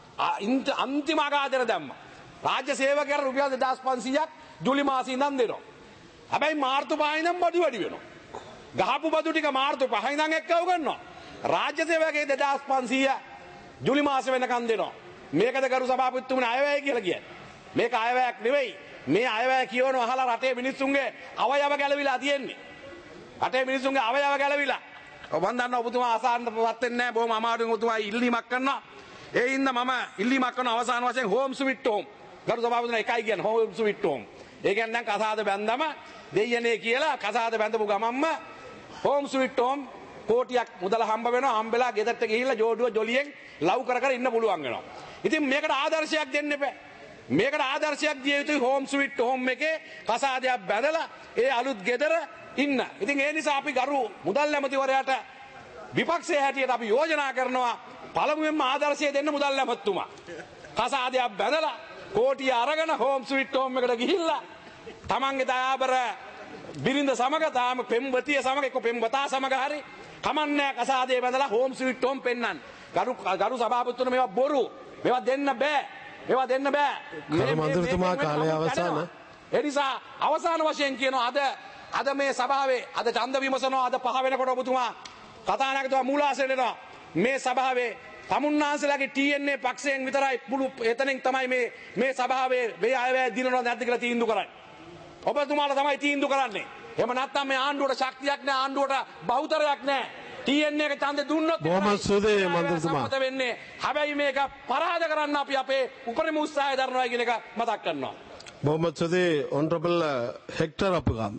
අන්තිම අගාධයට දැම්මා. රාජ්‍ය සේවකයන්ට රුපියල් දෙදාස් පන්සීයක් ජූලි මාසෙ ඉඳන් දෙනවා. හැබැයි මාර්තු පහේ ඉඳන් බඩු වැඩි වෙනවා. ගහපු බඩු ටික මාර්තු පහේ ඉඳන් එක්කව ගන්නවා. රාජ්‍ය සේවකයේ දෙදාස් පන්සීය ජූලි මාසෙ වෙනකන් දෙනවා. මේකද ගරු සභාපතිතුමනි අයවැය කියලා කියන්නේ. මේක අයවැයක් නෙවෙයි. මේ අයවැය කියවන අහලා රටේ මිනිස්සුන්ගේ අවයව ගැලවිලා තියෙන්නේ. රටේ මිනිස්සුන්ගේ අවයව ගැලවිලා. ඔබ දන්න ඔබතුමා අසන්නපත් වෙන්නේ නැහැ. බොහොම අමාරුවෙන් ඔබතුමා ඉල්ලීමක් කරනවා. ඒ හින්දා මම ඉල්ලීමක් කරන අවසාන වශයෙන් හෝම් ස්විට් හෝම්. ගරු සභාපතිතුමනි එකයි කියන්නේ හෝම් ස්විට් හෝම්. ඒ කියන්නේ දැන් කසාද බැන්දම දෙයියනේ කියලා කසාද බැඳපු ගමන්ම හෝම් ස්විට් හෝම් කෝටියක් මුදල හම්බ වෙනවා. හම්බෙලා ගෙදරට ගිහිල්ලා ජෝඩුව ජොලියෙන් ලව් කර කර ඉන්න පුළුවන් වෙනවා. ඉතින් මේකට ආදර්ශයක් දෙන්න එපා. මේකට ආදර්ශයක් දිය යුතුයි හෝම් ස්විට් හෝම් එකේ කසාදයක් බැඳලා ඒ අලුත් ගෙදර ඉන්න. ඉතින් ඒ නිසා අපි ගරු මුදල් ඇමතිවරයාට විපක්ෂයේ හැටියට අපි යෝජනා කරනවා පළමුවෙන්ම ආදර්ශය දෙන්න මුදල් ඇමතුමා. කසාදයක් බැඳලා කෝටිය අරගෙන හෝම් ස්විට් හෝම් එකට ගිහිල්ලා තමන්ගේ දයාබර බිරිඳ සමග තාම පෙම්වතිය සමග එක්ක පෙම්වතා සමග හරි කමන්නේ කසාදේ බැඳලා හෝම් ස්විට් හෝම් පෙන්නන්න. ගරු ගරු සභාපතිතුමනි මේවා බොරු. මේවා දෙන්න බෑ. ඒවා දෙන්න බෑ. කරු මන්ත්‍රීතුමා කාලය අවසන්. ඒ නිසා අවසාන වශයෙන් කියනවා අද අද මේ සභාවේ අද ඡන්ද විමසනවා අද පහ වෙනකොට ඔබතුමා කතානායකතුමා මූලාසනෙට එනවා. මේ සභාවේ තමුන්නාන්සලාගේ ටී එන් ඒ පක්ෂයෙන් විතරයි පුළු එතනින් තමයි මේ මේ සභාවේ මේ අයවැය දිනනවද නැද්ද කියලා තීන්දුව කරන්නේ. ඔබතුමාලා තමයි තීන්දුව කරන්නේ. එහෙම නැත්නම් මේ ආණ්ඩුවට ශක්තියක් නැහැ ආණ්ඩුවට බහුතරයක් නැහැ. ටී එන් එක ඡන්දේ දුන්නොත් බොහොම සුදේ මන්ත්‍රීතුමා. වෙන්නේ. හැබැයි මේක පරාද කරන්න අපි අපේ උපරිම උත්සාහය දරනවා කියන එක මතක් කරනවා. බොහොම සුදේ ඔනරබල් හෙක්ටර් අපගම්.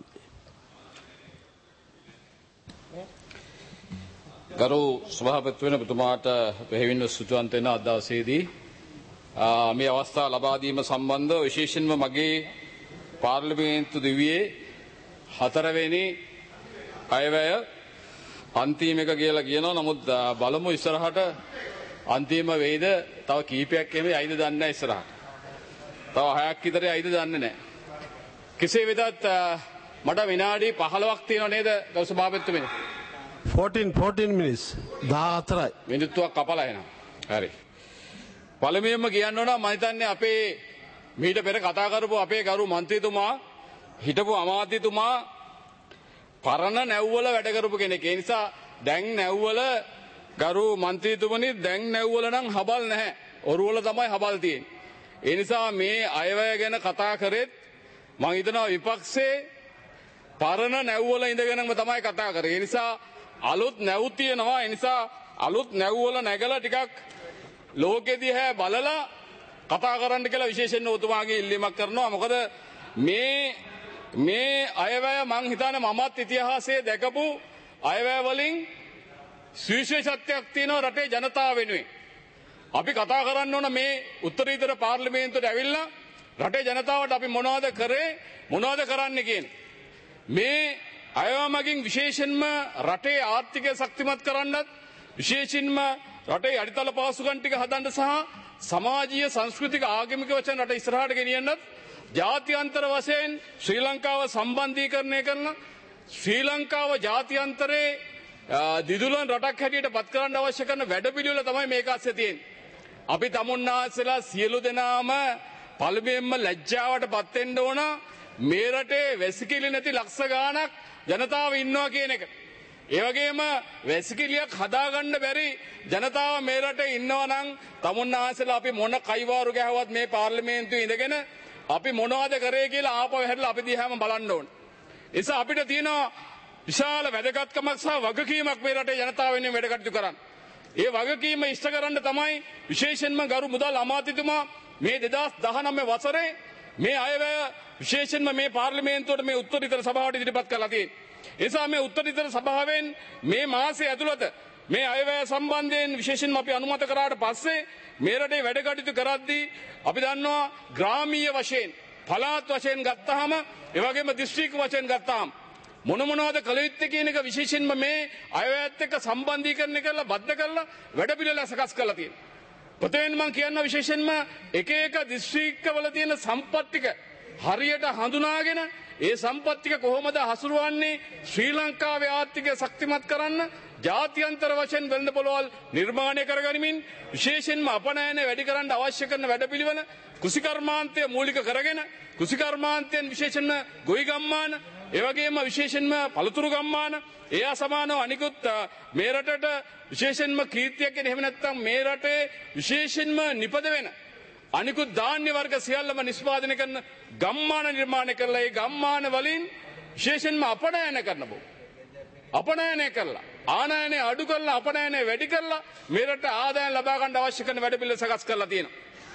ගරු සභාපති වෙන පුතුමාට පැහැදිලිව සුචවන්ත වෙන අද දවසේදී මේ අවස්ථාව ලබා දීම සම්බන්ධව විශේෂයෙන්ම මගේ පාර්ලිමේන්තු දිවියේ හතරවෙනි අයවැය අන්තිම එක කියලා කියනවා. නමුත් බලමු ඉස්සරහට අන්තිම වෙයිද තව කීපයක් එමේ ඇයිද දන්නේ නැහැ ඉස්සරහට. තව හයක් විතර ඇයිද දන්නේ නැහැ. කෙසේ වෙතත් මට විනාඩි පහළොවක් තියෙනව නේද ගරු සභාපතිතුමනි? fourteen fourteen minutes. දාහතරයි. මිනිත්තුවක් කපලා එනවා. හරි. පළමුවෙන්ම කියන්න ඕන මම හිතන්නේ අපේ මීට පෙර කතා කරපු අපේ ගරු මන්ත්‍රීතුමා හිටපු අමාත්‍යතුමා පරණ නැව්වල වැඩ කරපු කෙනෙක්. ඒ නිසා දැන් නැව්වල ගරු මන්ත්‍රීතුමනි දැන් නැව්වල නම් හබල් නැහැ. ඔරුවල තමයි හබල් තියෙන්නේ. ඒ නිසා මේ අයවැය ගැන කතා කරෙත් මම හිතනවා විපක්ෂේ පරණ නැව්වල ඉඳගෙනම තමයි කතා කරේ. ඒ නිසා අලුත් නැව් තියෙනවා. ඒ නිසා අලුත් නැව්වල නැගලා ටිකක් ලෝකෙ දිහා බලලා කතා කරන්න කියලා විශේෂයෙන් ඔතුමාගේ ඉල්ලීමක් කරනවා. මොකද මේ මේ අයවැය මං හිතන්නේ මමත් ඉතිහාසයේ දැකපු අයවැය වලින් සුවිශේෂත්වයක් තියෙනවා රටේ ජනතාව වෙනුවෙන්. අපි කතා කරන්න ඕන මේ උත්තරීතර පාර්ලිමේන්තුවට ඇවිල්ලා රටේ ජනතාවට අපි මොනවද කරේ මොනවද කරන්නේ කියන්නේ. මේ අයවැය මගින් විශේෂයෙන්ම රටේ ආර්ථිකය ශක්තිමත් කරන්නත් විශේෂයෙන්ම රටේ අඩිතල පහසුකම් ටික හදන්න සහ සමාජීය සංස්කෘතික ආගමික වශයෙන් රට ඉස්සරහට ගෙනියන්නත් ජාත්‍යන්තර වශයෙන් ශ්‍රී ලංකාව සම්බන්ධීකරණය කරන ශ්‍රී ලංකාව ජාත්‍යන්තරේ දිදුලන් රටක් හැටියට පත් කරන්න අවශ්‍ය කරන වැඩපිළිවෙල තමයි මේක අස්සේ තියෙන්නේ. අපි තමුන්නාසලා සියලු දෙනාම පළමුවෙන්ම ලැජ්ජාවට පත් වෙන්න ඕන මේ රටේ වැසිකිලි නැති ලක්ෂ ගාණක් ජනතාව ඉන්නවා කියන එක. ඒ වගේම වැසිකිලියක් හදාගන්න බැරි ජනතාව මේ රටේ ඉන්නවා නම් තමුන්නාසලා අපි මොන කයිවාරු ගැහුවත් මේ පාර්ලිමේන්තුවේ ඉඳගෙන අපි මොනවද කරේ කියලා ආපහු හැරිලා අපි දිහාම බලන්න ඕන. ඒ නිසා අපිට තියෙන විශාල වැදගත්කමක් සහ වගකීමක් මේ රටේ ජනතාව වෙනුවෙන් වැඩ කටයුතු කරන්න. ඒ වගකීම ඉෂ්ට කරන්න තමයි විශේෂයෙන්ම ගරු මුදල් අමාත්‍යතුමා මේ දෙදාස් දහනවය වසරේ මේ අයවැය විශේෂයෙන්ම මේ පාර්ලිමේන්තුවට මේ උත්තරීතර සභාවට ඉදිරිපත් කරලා තියෙන්නේ. ඒ නිසා මේ උත්තරීතර සභාවෙන් මේ මාසයේ ඇතුළත මේ අයවැය සම්බන්ධයෙන් විශේෂයෙන්ම අපි අනුමත කරාට පස්සේ මේ රටේ වැඩ කටයුතු කරද්දී අපි දන්නවා ග්‍රාමීය වශයෙන් පළාත් වශයෙන් ගත්තාම ඒ වගේම දිස්ත්‍රික්ක වශයෙන් ගත්තාම මොන මොනවද කළ යුත්තේ කියන එක විශේෂයෙන්ම මේ අයවැයත් එක්ක සම්බන්ධීකරණය කරලා බද්ධ කරලා වැඩ පිළිවෙල සකස් කරලා තියෙනවා. ප්‍රථමයෙන් මම කියනවා විශේෂයෙන්ම එක එක දිස්ත්‍රික්කවල තියෙන සම්පත් ටික හරියට හඳුනාගෙන ඒ සම්පත් ටික කොහොමද හසුරුවන්නේ ශ්‍රී ලංකාවේ ආර්ථිකය ශක්තිමත් කරන්න ජාත්‍යන්තර වශයෙන් වෙළඳ පොළවල් නිර්මාණය කරගනිමින් විශේෂයෙන්ම අපනයන වැඩි කරන්න අවශ්‍ය කරන වැඩපිළිවෙල කෘෂිකර්මාන්තය මූලික කරගෙන කෘෂිකර්මාන්තයෙන් විශේෂයෙන්ම ගොවි ගම්මාන ඒ වගේම විශේෂයෙන්ම පළතුරු ගම්මාන ඒ අසමානව අනිකුත් මේ රටට විශේෂයෙන්ම කීර්තියක් කියන එහෙම නැත්නම් මේ රටේ විශේෂයෙන්ම නිපද වෙන අනිකුත් ධාන්‍ය වර්ග සියල්ලම නිෂ්පාදනය කරන ගම්මාන නිර්මාණය කරලා ඒ ගම්මාන වලින් විශේෂයෙන්ම අපනයන කරන බව අපනයනය කරලා ආනයනය අඩු කරලා අපනයනය වැඩි කරලා මේ රට ආදායම් ලබා ගන්න අවශ්‍ය කරන වැඩපිළිවෙල සකස් කරලා තියෙනවා.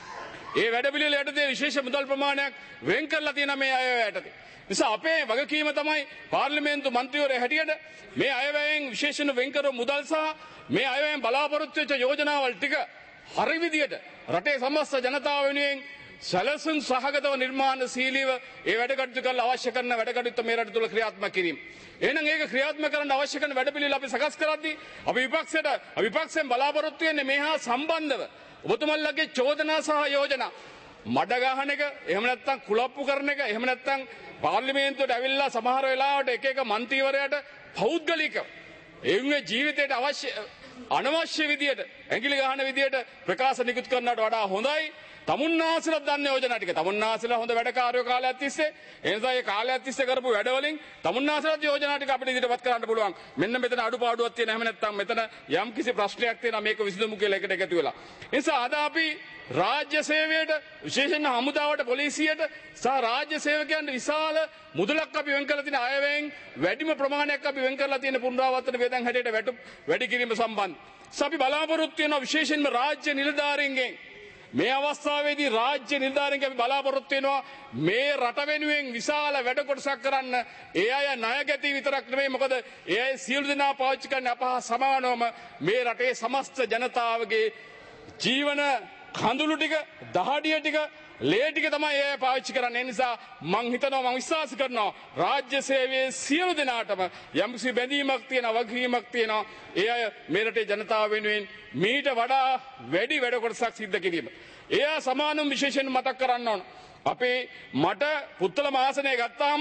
ඒ වැඩපිළිවෙල යටතේ විශේෂ මුදල් ප්‍රමාණයක් වෙන් කරලා තියෙනවා මේ අයවැය යටතේ. නිසා අපේ වගකීම තමයි පාර්ලිමේන්තු මන්ත්‍රීවරයා හැටියට මේ අයවැයෙන් විශේෂණ වෙන් කරව මුදල් සහ මේ අයවැයෙන් බලාපොරොත්තු වෙච්ච යෝජනාවල් ටික හරි විදියට රටේ සමස්ත ජනතාව වෙනුවෙන් සැලසුම් සහගතව නිර්මාණශීලීව ඒ වැඩ කටයුතු කරලා අවශ්‍ය කරන වැඩ කටයුතු මේ රට තුළ ක්‍රියාත්මක කිරීම. එහෙනම් ඒක ක්‍රියාත්මක කරන්න අවශ්‍ය කරන වැඩපිළිවෙල අපි සකස් කරද්දී අපි විපක්ෂයට විපක්ෂයෙන් බලාපොරොත්තු වෙන්නේ මේ හා සම්බන්ධව ඔබතුමන්ලගේ චෝදනා සහ යෝජනා මඩ ගහන එක එහෙම නැත්නම් කුලප්පු කරන එක එහෙම නැත්නම් පාර්ලිමේන්තුවට ඇවිල්ලා සමහර වෙලාවට එක එක මන්ත්‍රීවරයාට පෞද්ගලිකව එවුන්ගේ ජීවිතයට අවශ්‍ය අනවශ්‍ය විදියට ඇඟිලි ගහන විදියට ප්‍රකාශ නිකුත් කරනවට වඩා හොඳයි තමුන්නාසලත් දන්න යෝජනා ටික තමුන්නාසලා හොඳ වැඩකාරයෝ කාලයක් තිස්සේ ඒ නිසා ඒ කාලයක් තිස්සේ කරපු වැඩවලින් තමුන්නාසලත් යෝජනා ටික අපිට ඉදිරියට කරන්න පුළුවන්. මෙන්න මෙතන අඩුපාඩුවක් තියෙන හැම නැත්නම් මෙතන යම් කිසි ප්‍රශ්නයක් තියෙනවා මේක විසඳමු කියලා එකට එකතු වෙලා. ඒ නිසා අද අපි රාජ්‍ය සේවයට විශේෂයෙන්ම හමුදාවට පොලිසියට සහ රාජ්‍ය සේවකයන්ට විශාල මුදලක් අපි වෙන් කරලා තියෙන අයවැයෙන් වැඩිම ප්‍රමාණයක් අපි වෙන් කරලා තියෙන පුනරාවර්තන වේදන් හැටියට වැටුප් වැඩි කිරීම සම්බන්ධ. අපි බලාපොරොත්තු වෙනවා විශේෂයෙන්ම රාජ්‍ය නිලධාරීන්ගෙන් මේ අවස්ථාවේදී රාජ්‍ය නිලධාරීන්ගෙන් අපි බලාපොරොත්තු වෙනවා මේ රට වෙනුවෙන් විශාල වැඩ කොටසක් කරන්න. ඒ අය ණය ගැති විතරක් නෙමෙයි මොකද ඒ අය සියලු දෙනා පාවිච්චි කරන අපහ සමානවම මේ රටේ සමස්ත ජනතාවගේ ජීවන කඳුළු ටික දහඩිය ටික ලේ ටික තමයි ඒ පාවිච්චි කරන්නේ. ඒ නිසා මං හිතනවා මං විශ්වාස කරනවා රාජ්‍ය සේවයේ සියලු දෙනාටම යම්කිසි බැඳීමක් තියෙනවා වගකීමක් තියෙනවා ඒ අය මේ රටේ ජනතාව වෙනුවෙන් මීට වඩා වැඩි වැඩ කොටසක් සිද්ධ කිරීම. එය සමානුම් විශේෂයෙන් මතක් කරන්න ඕන. අපේ මට පුත්තල මාසනය ගත්තාම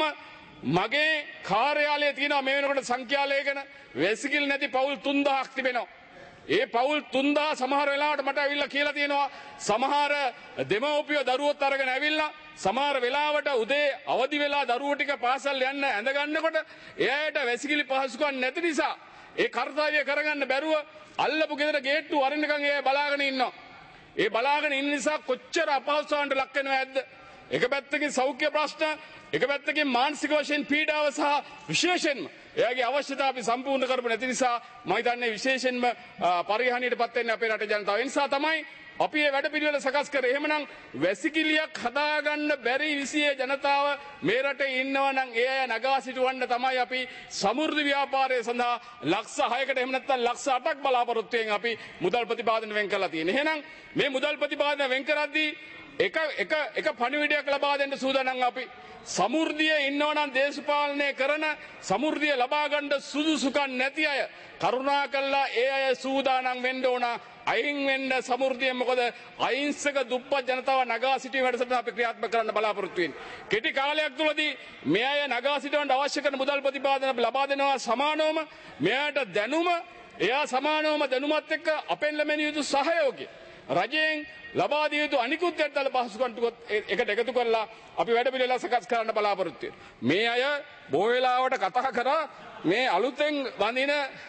මගේ කාර්යාලයේ තියෙනවා මේ වෙනකොට සංඛ්‍යා ලේඛන වැසිකිලි නැති පවුල් තුන්දාහක් තිබෙනවා. ඒ පවුල් තුන්දාහ සමහර වෙලාවට මට ඇවිල්ලා කියලා තියෙනවා සමහර දෙමව්පියෝ දරුවොත් අරගෙන ඇවිල්ලා සමහර වෙලාවට උදේ අවදි වෙලා දරුවෝ ටික පාසල් යන්න ඇඳ ගන්නකොට එයාට වැසිකිලි පහසුකම් නැති නිසා ඒ කාර්යය කරගන්න බැරුව අල්ලපු ගෙදර ගේට්ටුව අරින්නකම් ඒ බලාගෙන ඉන්නවා. ඒ බලාගෙන ඉන්න නිසා කොච්චර අපහසුතාවන්ට ලක් වෙනවද? එක පැත්තකින් සෞඛ්‍ය ප්‍රශ්න එක පැත්තකින් මානසික වශයෙන් පීඩාව සහ විශේෂයෙන්ම එයාගේ අවශ්‍යතා අපි සම්පූර්ණ කරපු නැති නිසා මම හිතන්නේ විශේෂයෙන්ම පරිහානියටපත් වෙන්නේ අපේ රටේ ජනතාව. ඒ නිසා තමයි අපි මේ වැඩ පිළිවෙල සකස් කරේ. එහෙමනම් වැසිකිළියක් හදාගන්න බැරි විසියේ ජනතාව මේ රටේ ඉන්නවා නම් ඒ අය නගා සිටවන්න තමයි අපි සමෘද්ධි ව්‍යාපාරය සඳහා ලක්ෂ හයකට එහෙම නැත්නම් ලක්ෂ අටක් බලාපොරොත්තු වෙන අපි මුදල් ප්‍රතිපාදන වෙන් කරලා තියෙනවා. එහෙනම් මේ මුදල් ප්‍රතිපාදන වෙන් කරද්දී එක එක එක පණිවිඩයක් ලබා දෙන්න සූදානම් අපි සමෘද්ධිය ඉන්නවනම් දේශපාලනය කරන සමෘද්ධිය ලබා ගන්න සුදුසුකම් නැති අය කරුණාකරලා ඒ අය සූදානම් වෙන්න ඕන අයින් වෙන්න සමෘද්ධිය. මොකද අහිංසක දුප්පත් ජනතාව නගා සිටීම වැඩසටහන අපි ක්‍රියාත්මක කරන්න බලාපොරොත්තු වෙන්නේ. කෙටි කාලයක් තුළදී මේ අය නගා සිටවන්න අවශ්‍ය කරන මුදල් ප්‍රතිපාදන ලබා දෙනවා සමානවම මෙයාට දැනුම එයා සමානවම දැනුමත් එක්ක අපෙන් ලැබෙන යුතු සහයෝගය රජයෙන් ලබා දිය යුතු අනිකුත් යටතල පහසුකම් ටිකත් එකට එකතු කරලා අපි වැඩ පිළිවෙල සකස් කරන්න බලාපොරොත්තු වෙනවා. මේ අය බොහෝ වෙලාවට කතා කරා මේ අලුතෙන් වඳින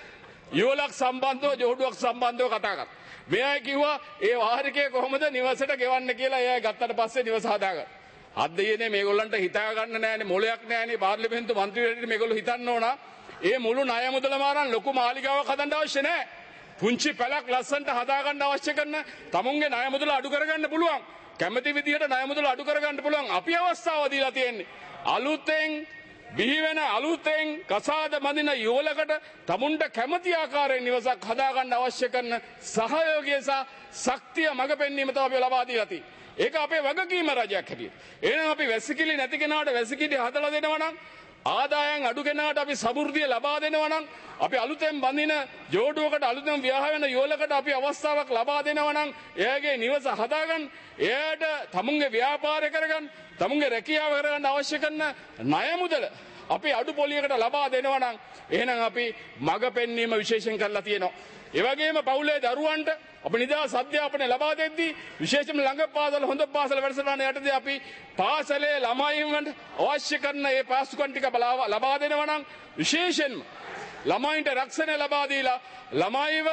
යුවලක් සම්බන්ධව ජෝඩුවක් සම්බන්ධව කතා කරා. මේ අය කිව්වා ඒ වාහනිකය කොහොමද නිවසට ගෙවන්න කියලා. ඒ අය ගත්තට පස්සේ නිවස හදාගන්න. අද දෙයනේ මේගොල්ලන්ට හිතා ගන්න නෑනේ මොලයක් නෑනේ පාර්ලිමේන්තු මන්ත්‍රීවරුන්ට මේගොල්ලෝ හිතන්න ඕන ඒ මුළු ණය මුදල මාරන් ලොකු මාලිගාවක් හදන්න අවශ්‍ය නෑ. පුංචි පැලක් ලස්සන්ට හදාගන්න අවශ්‍ය කරන තමුන්ගේ ණය මුදල අඩු කරගන්න පුළුවන්. කැමති විදිහට ණය මුදල් අඩු කරගන්න පුළුවන් අපි අවස්ථාව දීලා තියෙන්නේ. අලුතෙන් බිහි වෙන අලුතෙන් කසාද මදින යෝලකට තමුන්ට කැමති ආකාරයෙන් නිවසක් හදාගන්න අවශ්‍ය කරන සහයෝගය සහ ශක්තිය මඟ පෙන්වීම තමයි අපි ලබා දීලා තියෙන්නේ. ඒක අපේ වගකීම රජයක් හැටියට. එහෙනම් අපි වැසිකිලි නැති කෙනාට වැසිකිලි හදලා දෙනවා නම් ආදායම් අඩු කෙනාට අපි සමෘද්ධිය ලබා දෙනවා නම් අපි අලුතෙන් බඳින ජෝඩුවකට අලුතෙන් විවාහ වෙන යෝලකට අපි අවස්ථාවක් ලබා දෙනවා නම් එයාගේ නිවස හදාගන්න එයාට තමුන්ගේ ව්‍යාපාරය කරගන්න තමුන්ගේ රැකියාව කරගන්න අවශ්‍ය කරන ණය මුදල අපි අඩු පොලියකට ලබා දෙනවා නම් එහෙනම් අපි මඟ පෙන්වීම විශේෂයෙන් කරලා තියෙනවා. ඒ වගේම පවුලේ දරුවන්ට අපි නිදහස් අධ්‍යාපනය ලබා දෙද්දී විශේෂයෙන්ම ළඟ පාසල හොඳ පාසල වැඩසටහන යටතේ අපි පාසලේ ළමයින්ට අවශ්‍ය කරන මේ පාසුකම් ටික ලබා දෙනවා නම් විශේෂයෙන්ම ළමයින්ට රක්ෂණය ලබා දීලා ළමයිව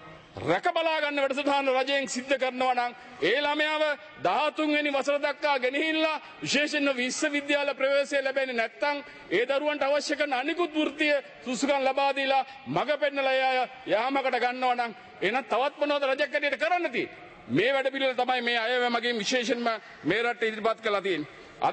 රැක බලා ගන්න වැඩසටහන රජයෙන් සිද්ධ කරනවා නම් ඒ ළමයාව දහතුන් වෙනි වසර දක්වා ගෙනහිල්ලා විශේෂයෙන්ම විශ්වවිද්‍යාල ප්‍රවේශය ලැබෙන්නේ නැත්නම් ඒ දරුවන්ට අවශ්‍ය කරන අනිකුත් වෘත්තීය සුසුකම් ලබා දීලා මඟ පෙන්නලා යාමකට ගන්නවා නම් එහෙනම් තවත් මොනවද රජයක් ඇටියට කරන්න තියෙන්නේ? මේ වැඩ පිළිවෙල තමයි මේ අයව මගින් විශේෂයෙන්ම මේ රට ඉදිරිපත් කරලා තියෙන්නේ. අද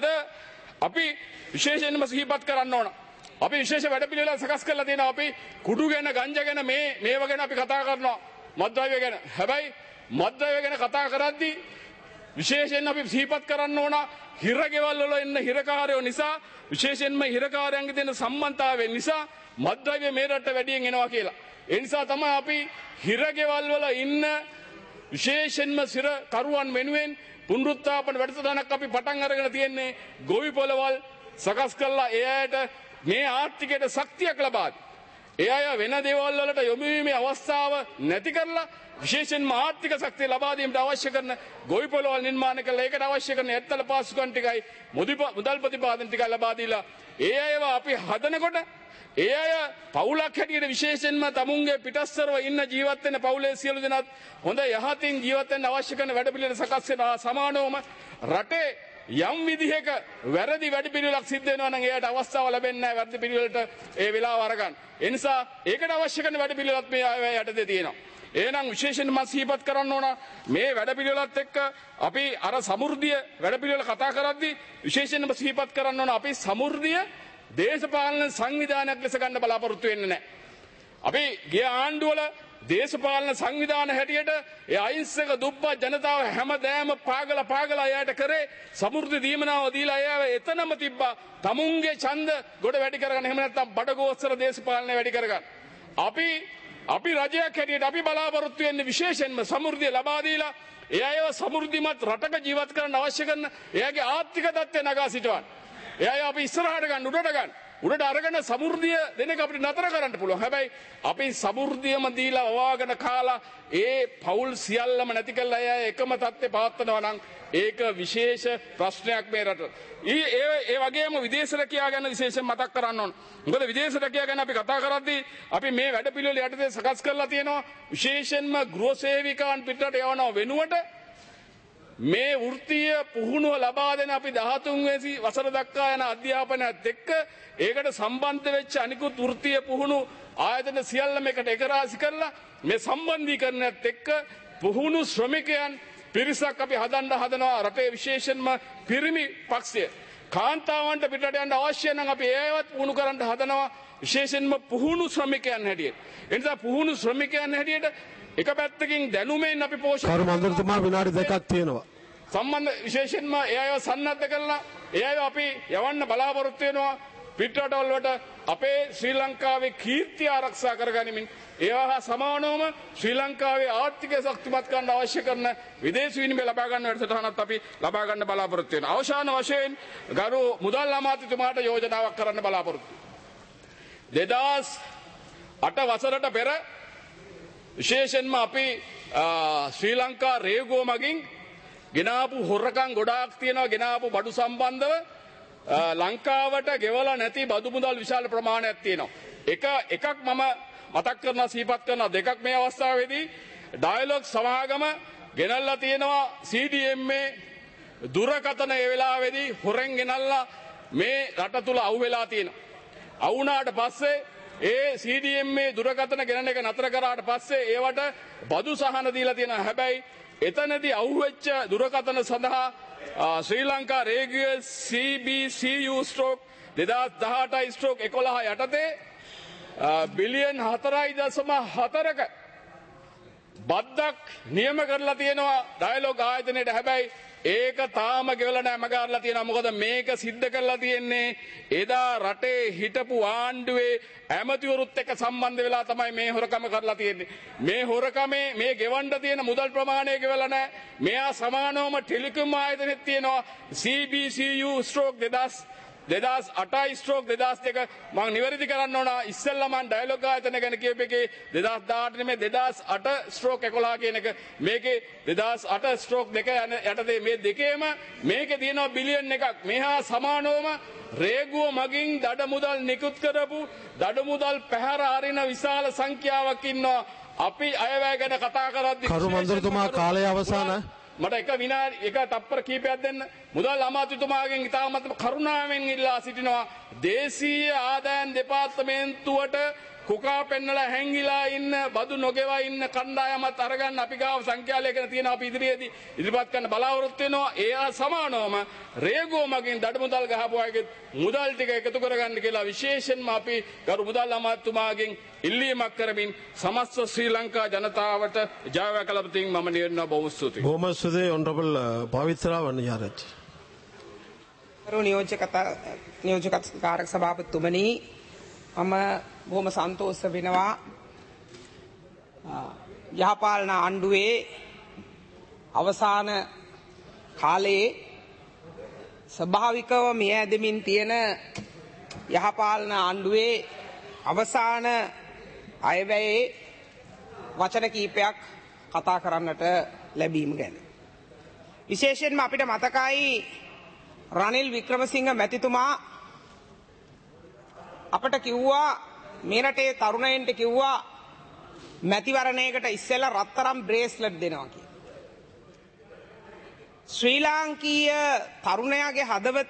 අපි විශේෂයෙන්ම සිහිපත් කරන්න ඕන. අපි විශේෂ වැඩ පිළිවෙල සකස් කරලා තියෙනවා. අපි කුඩු ගැන ගංජා ගැන මේ මේව ගැන අපි කතා කරනවා. මත්ද්‍රව්‍ය ගැන. හැබැයි මත්ද්‍රව්‍ය ගැන කතා කරද්දී විශේෂයෙන් අපි සිහිපත් කරන්න ඕන හිරගෙවල් වල ඉන්න හිරකාරයෝ නිසා විශේෂයෙන්ම හිරකාරයන්ගේ දෙන සම්බන්ධතාවය නිසා මත්ද්‍රව්‍ය මේ රටට වැඩියෙන් එනවා කියලා. ඒ නිසා තමයි අපි හිරගෙවල් වල ඉන්න විශේෂයෙන්ම සිර කරුවන් වෙනුවෙන් පුනරුත්ථාපන වැඩසටහනක් අපි පටන් අරගෙන තියෙන්නේ. ගොවි පොළවල් සකස් කරලා එයාට මේ ආර්ථිකයට ශක්තියක් ලබා දෙන්න. ඒ අය වෙන දේවල් වලට යොමු වීමේ අවස්ථාව නැති කරලා විශේෂයෙන්ම ආර්ථික ශක්තිය ලබා දීමට අවශ්‍ය කරන ගොවි පොළවල් නිර්මාණය කරලා ඒකට අවශ්‍ය කරන ඇත්තල පාසුකම් ටිකයි මුදල් ප්‍රතිපාදන ටිකයි ලබා දීලා ඒ අයව අපි හදනකොට ඒ අය පවුලක් හැටියට විශේෂයෙන්ම තමුන්ගේ පිටස්සරව ඉන්න ජීවත් වෙන පවුලේ සියලු දෙනාත් හොඳ යහතින් ජීවත් වෙන්න අවශ්‍ය කරන වැඩ පිළිවෙල සකස් වෙනවා. සමානවම රටේ යම් විදිහක වැරදි වැඩ පිළිවෙලක් සිද්ධ වෙනවා නම් එයාට අවස්ථාව ලැබෙන්නේ නැහැ වැරදි පිළිවෙලට ඒ වෙලාව අරගන්න. ඒ නිසා ඒකට අවශ්‍ය කරන වැඩ පිළිවෙලත් මේ අය යටතේ තියෙනවා. එහෙනම් විශේෂයෙන්ම මම සිහිපත් කරන්න ඕන මේ වැඩ පිළිවෙලත් එක්ක අපි අර සමෘද්ධිය වැඩ පිළිවෙල කතා කරද්දී විශේෂයෙන්ම සිහිපත් කරන්න ඕන අපි සමෘද්ධිය දේශපාලන සංවිධානයක් ලෙස ගන්න බලාපොරොත්තු වෙන්නේ නැහැ. අපි ගිය ආණ්ඩුවල දේශපාලන සංවිධාන හැටියට ඒ අහිංසක දුප්පත් ජනතාව හැමදාම පාගල පාගල අයයට කරේ සමෘද්ධි දීමනාව දීලා අයව එතනම තිබ්බා තමුන්ගේ ඡන්ද ගොඩ වැඩි කරගන්න. එහෙම නැත්නම් බඩගෝස්තර දේශපාලනය වැඩි කරගන්න. අපි අපි රජයක් හැටියට අපි බලාපොරොත්තු වෙන්නේ විශේෂයෙන්ම සමෘද්ධිය ලබා දීලා ඒ අයව සමෘද්ධිමත් රටක ජීවත් කරන්න අවශ්‍ය කරන එයාගේ ආර්ථික தත්ත්වය නගා සිටවන්න. ඒ අය අපි ඉස්සරහට ගන්න උඩට ගන්න. උඩට අරගෙන සමෘද්ධිය දෙන එක අපිට නතර කරන්න පුළුවන්. හැබැයි අපි සමෘද්ධියම දීලා වවාගෙන කාලා ඒ පෞල් සියල්ලම නැති කරලා අය එකම තත්ත්වේ පවත්වනවා නම් ඒක විශේෂ ප්‍රශ්නයක් මේ රටට. ඊ ඒ ඒ වගේම විදේශ රැකියාව ගැන විශේෂයෙන් මතක් කරන්න ඕන. මොකද විදේශ රැකියාව ගැන අපි කතා කරද්දී අපි මේ වැඩ පිළිවෙල යටතේ සකස් කරලා තියෙනවා විශේෂයෙන්ම ගෘහ සේවිකාන් පිටරට යවනවා වෙනුවට මේ වෘත්තීය පුහුණුව ලබා දෙන අපි දහතුන් වෙනි වසර දක්වා යන අධ්‍යාපනයත් එක්ක ඒකට සම්බන්ධ වෙච්ච අනිකුත් වෘත්තීය පුහුණු ආයතන සියල්ලම එකට එකරාශි කරලා මේ සම්බන්ධීකරණයත් එක්ක පුහුණු ශ්‍රමිකයන් පිරිසක් අපි හදන්න හදනවා. රටේ විශේෂයෙන්ම පිරිමි පක්ෂය කාන්තාවන්ට පිටට යන්න අවශ්‍ය නම් අපි ඒවත් පුහුණු කරන්න හදනවා විශේෂයෙන්ම පුහුණු ශ්‍රමිකයන් හැටියට. ඒ නිසා පුහුණු ශ්‍රමිකයන් හැටියට එක පැත්තකින් දැනුමෙන් අපි පෝෂණය කරු මන්ත්‍රීතුමා විනාඩි දෙකක් තියෙනවා. සම්බන්ධ විශේෂයෙන්ම ඒ අයව සන්නද්ධ කරලා ඒ අයව අපි යවන්න බලාපොරොත්තු වෙනවා පිටරටවල වලට අපේ ශ්‍රී ලංකාවේ කීර්තිය ආරක්ෂා කරගනිමින් ඒවා හා සමානවම ශ්‍රී ලංකාවේ ආර්ථිකය ශක්තිමත් කරන්න අවශ්‍ය කරන විදේශ විනිමය ලබා ගන්න වැඩසටහනත් අපි ලබා ගන්න බලාපොරොත්තු වෙනවා. අවසාන වශයෙන් ගරු මුදල් අමාත්‍යතුමාට යෝජනාවක් කරන්න බලාපොරොත්තු දෙදහස් අට වසරට පෙර විශේෂයෙන්ම අපි ශ්‍රී ලංකා රේගෝ මගින් ගෙනාපු හොරකම් ගොඩාක් තියෙනවා. ගෙනාපු බඩු සම්බන්ධව ලංකාවට ගෙවලා නැති බදු මුදල් විශාල ප්‍රමාණයක් තියෙනවා. එක එකක් මම මතක් කරනවා සිහිපත් කරනවා දෙකක් මේ අවස්ථාවේදී ඩයලොග් සමාගම ගෙනල්ලා තියෙනවා සී ඩී එම් ඒ දුරකථන ඒ වෙලාවේදී හොරෙන් ගෙනල්ලා මේ රට තුල අවු වෙලා තියෙනවා. අවුනාට පස්සේ ඒ සී ඩී එම් ඒ දුරකථන ගෙනන එක නතර කරාට පස්සේ ඒවට බදු සහන දීලා තියෙනවා. හැබැයි එතනදී අහුවෙච්ච දුරකථන සඳහා ශ්‍රී ලංකා රේගිය C B C U stroke දෙදහස් දහඅටයි ස්ට්‍රෝක් එකොළහ යටතේ බිලියන් හතරයි දශම හතරක බද්දක් නියම කරලා තියෙනවා ඩයලොග් ආයතනයේට. හැබැයි ඒක තාම ගෙවලා නැහැ, මගහරලා තියෙනවා. මොකද මේක සිද්ධ කරලා තියෙන්නේ එදා රටේ හිටපු ආණ්ඩුවේ ඇමතිවරුත් එක්ක සම්බන්ධ වෙලා තමයි මේ හොරකම කරලා තියෙන්නේ. මේ හොරකමේ මේ ගෙවන්න තියෙන මුදල් ප්‍රමාණය ගෙවලා නැහැ. මෙයා සමානවම ටෙලිකොම් ආයතනෙත් තියෙනවා සී බී සී යූ ස්ට්‍රෝක් දෙදහස් දෙදහස් අටයි ස්ට්‍රෝක් දෙදහස් දෙක. මම නිවැරදි කරන්න ඕන, ඉස්සෙල්ලා මම ඩයලොග් ආයතන ගැන කියපු එකේ දෙදහස් දහඅට නෙමෙයි දෙදහස් අට ස්ට්‍රෝක් එකොළහ කියන එක. මේකේ දෙදහස් අට ස්ට්‍රෝක් දෙක යටතේ මේ දෙකේම මේකේ තියෙනවා බිලියන් එකක්. මෙහා සමානවම රේගුව මගින් දඩ මුදල් නිකුත් කරපු දඩ මුදල් පැහැර අරින විශාල සංඛ්‍යාවක් ඉන්නවා. අපි අයවැය ගැන කතා කරද්දී කරු මන්ත්‍රතුමා කාලය අවසන්. මට එක විනාඩි එක තප්පර කීපයක් දෙන්න. මුදල් අමාත්‍යතුමාගෙන් ඉතාමත් කරුණාවෙන් ඉල්ලා සිටිනවා දේශීය ආදායම් දෙපාර්තමේන්තුවට කුකා පෙන්නලා හැංගිලා ඉන්න බදු නොගෙවා ඉන්න කණ්ඩායමත් අරගන්න අපි ගාව සංඛ්‍යාලයකන තියෙන අපි ඉදිරියේදී ඉදිරිපත් කරන්න බලාපොරොත්තු වෙනවා. ඒ සමානවම රේගෝ මගින් දඩ මුදල් ගහපු අයගේ මුදල් ටික එකතු කරගන්න කියලා විශේෂයෙන්ම අපි ගරු මුදල් අමාත්‍යතුමාගෙන් ඉල්ලීමක් කරමින් සමස්ත ශ්‍රී ලංකා ජනතාවට ජයවැ කලපතින් මම නිවෙනවා. බොහොම ස්තුතියි. බොහොම ස්තුතියි ඔනරබල් පවිත්‍රා වන්නියාරච්චි. ගරු නියෝජක නියෝජක කාරක සභාපතිතුමනි, මම බොහොම සන්තෝෂ වෙනවා යහපාලන ආණ්ඩුවේ අවසාන කාලයේ ස්වභාවිකව මිය ඇදමින් තියෙන යහපාලන ආණ්ඩුවේ අවසාන අයවැයේ වචන කීපයක් කතා කරන්නට ලැබීම ගැන. විශේෂයෙන්ම අපිට මතකයි රනිල් වික්‍රමසිංහ මැතිතුමා අපට කිව්වා මේ රටේ තරුණයින්ට කිව්වා මැතිවරණයකට ඉස්සෙල්ලා රත්තරම් බ්‍රේස්ලට් දෙනවා කියලා. ශ්‍රී ලාංකීය තරුණයාගේ හදවත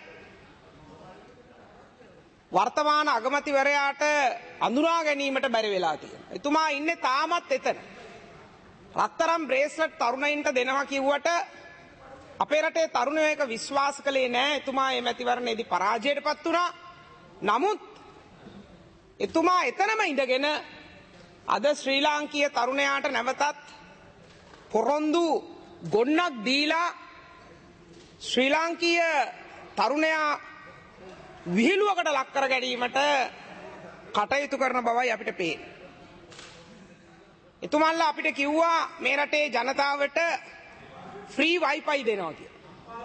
වර්තමාන අගමැතිවරයාට අඳුනා ගැනීමට බැරි වෙලා තියෙනවා. එතුමා ඉන්නේ තාමත් එතන. රත්තරම් බ්‍රේස්ලට් තරුණයින්ට දෙනවා කිව්වට අපේ රටේ තරුණයෝ ඒක විශ්වාස කළේ නැහැ. එතුමා මේ මැතිවරණයේදී පරාජයටපත් වුණා. නමුත් එතුමා එතනම ඉඳගෙන අද ශ්‍රී ලාංකීය තරුණයාට නැවතත් පොරොන්දු ගොන්නක් දීලා ශ්‍රී ලාංකීය තරුණයා විහිළුවකට ලක් කර ගැනීමට කටයුතු කරන බවයි අපිට පේන්නේ. එතුමන්ලා අපිට කිව්වා මේ රටේ ජනතාවට ෆ්‍රී වයිෆයි දෙනවා කියලා.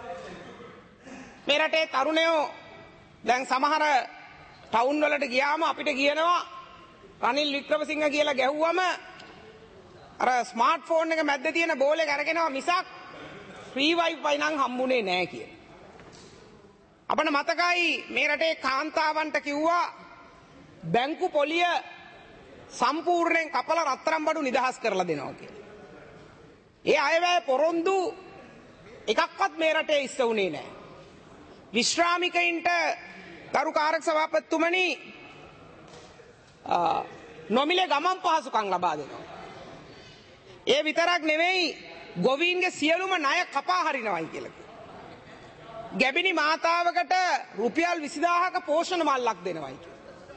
මේ රටේ තරුණයෝ දැන් සමහර ටවුන් වලට ගියාම අපිට කියනවා රනිල් වික්‍රමසිංහ කියලා ගැහුවම අර ස්මාර්ට් ෆෝන් එක මැද්ද තියෙන බෝලේ කරගෙනවා මිසක් ෆ්‍රී වයිෆයි නම් හම්බුනේ නැහැ කියලා. අපිට මතකයි මේ රටේ කාන්තාවන්ට කිව්වා බැංකු පොලිය සම්පූර්ණයෙන් කපලා රත්තරන් බඩු නිදහස් කරලා දෙනවා කියලා. ඒ අයවැය පොරොන්දු එකක්වත් මේ රටේ ඉස්ස වුණේ නැහැ. විශ්‍රාමිකයින්ට ගරු කාරක සභාපතිතුමනි නොමිලේ ගමන් පහසුකම් ලබා දෙනවා. ඒ විතරක් නෙවෙයි ගොවීන්ගේ සියලුම ණය කපා හරිනවයි කියලා කිව්වා. ගැබිනි මාතාවකට රුපියල් විසිදාහක පෝෂණ මල්ලක් දෙනවයි කියලා.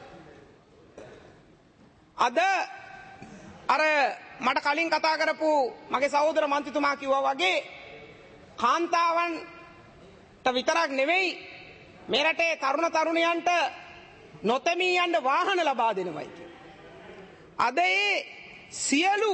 අද අර මට කලින් කතා කරපු මගේ සහෝදර මන්ත්‍රීතුමා කිව්වා වගේ කාන්තාවන්ට විතරක් නෙවෙයි මේ රටේ තරුණ තරුණියන්ට නොතෙමී යන්න වාහන ලබා දෙනවයි කියලා. අද ඒ සියලු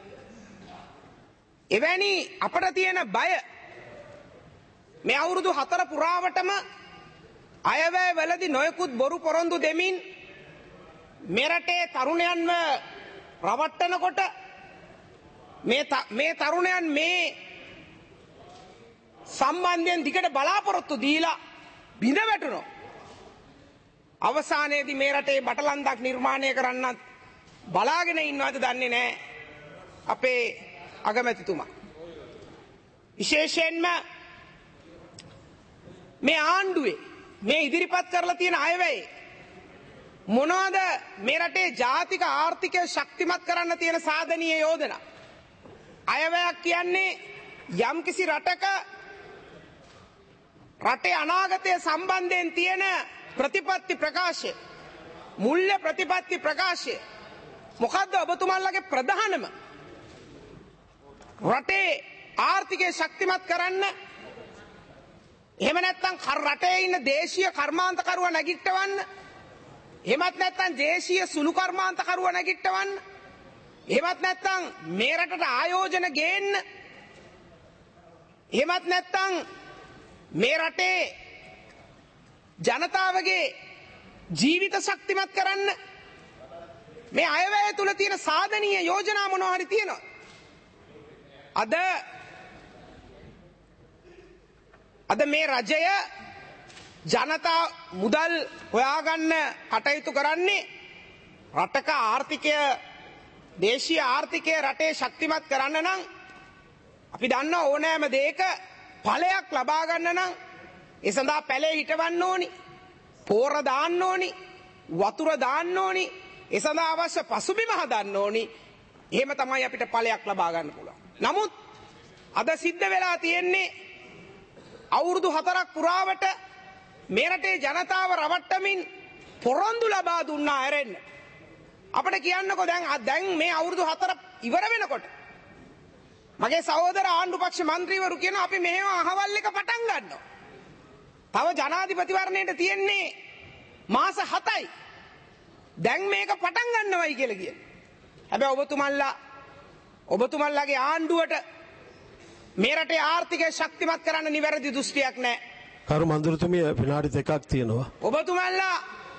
එවැනි අපට තියෙන බය මේ අවුරුදු හතර පුරාවටම අයවැය වලදී නොයෙකුත් බොරු පොරොන්දු දෙමින් මේ රටේ තරුණයන්ව රවට්ටනකොට මේ මේ තරුණයන් මේ සම්බන්ධයෙන් දිගට බලාපොරොත්තු දීලා බිඳ වැටුණා. අවසානයේදී මේ රටේ බටලන්දක් නිර්මාණය කරන්නත් බලාගෙන ඉන්නවද දන්නේ නැහැ අපේ අගමැතිතුමා. විශේෂයෙන්ම මේ ආණ්ඩුවේ මේ ඉදිරිපත් කරලා තියෙන අයවැය මොනවාද මේ රටේ ජාතික ආර්ථිකය ශක්තිමත් කරන්න තියෙන සාධනීය යෝජනා. අයවැයක් කියන්නේ යම්කිසි රටක රටේ අනාගතය සම්බන්ධයෙන් තියෙන ප්‍රතිපත්ති ප්‍රකාශය, මුල්‍ය ප්‍රතිපත්ති ප්‍රකාශය. මොකද්ද ඔබතුමන්ලගේ ප්‍රධානම රටේ ආර්ථිකය ශක්තිමත් කරන්න, එහෙම නැත්නම් රටේ ඉන්න දේශීය කර්මාන්තකරුවා නැගිටවන්න, එහෙමත් නැත්නම් දේශීය සුළු කර්මාන්තකරුවා නැගිටවන්න, එහෙමත් නැත්නම් මේ රටට ආයෝජන ගේන්න, එහෙමත් නැත්නම් මේ රටේ ජනතාවගේ ජීවිත ශක්තිමත් කරන්න මේ අයවැය තුල තියෙන සාධනීය යෝජනා මොනවා හරි තියෙනවා. අද අද මේ රජය ජනතා මුදල් හොයාගන්න කටයුතු කරන්නේ රටක ආර්ථිකය, දේශීය ආර්ථිකය රටේ ශක්තිමත් කරන්න නම් අපි දන්නා ඕනෑම දෙයක ඵලයක් ලබා ගන්න නම් ඒ සඳහා පැලේ හිටවන්න ඕනි, පෝර දාන්න ඕනි, වතුර දාන්න ඕනි, ඒ සඳහා අවශ්‍ය පසුබිම හදන්න ඕනි. එහෙම තමයි අපිට ඵලයක් ලබා ගන්න පුළුවන්. නමුත් අද සිද්ධ වෙලා තියෙන්නේ අවුරුදු හතරක් පුරාවට මේ රටේ ජනතාව රවට්ටමින් පොරොන්දු ලබා දුන්නා ඇරෙන්න. අපිට කියන්නකෝ දැන් දැන් මේ අවුරුදු හතර ඉවර වෙනකොට මගේ සහෝදර ආණ්ඩු පක්ෂ මන්ත්‍රීවරු කියනවා අපි මෙහෙම අහවල් එක පටන් ගන්නවා. තව ජනාධිපතිවරණයට තියෙන්නේ මාස හතයි. දැන් මේක පටන් ගන්නවයි කියලා කියන. හැබැයි ඔබතුමන්ලා ඔබතුමන්ලාගේ ආණ්ඩුවට මේ රටේ ආර්ථිකය ශක්තිමත් කරන්න නිවැරදි දෘෂ්ටියක් නැහැ. කරු මන්ත්‍රීතුමිය විනාඩි දෙකක් තියෙනවා. ඔබතුමන්ලා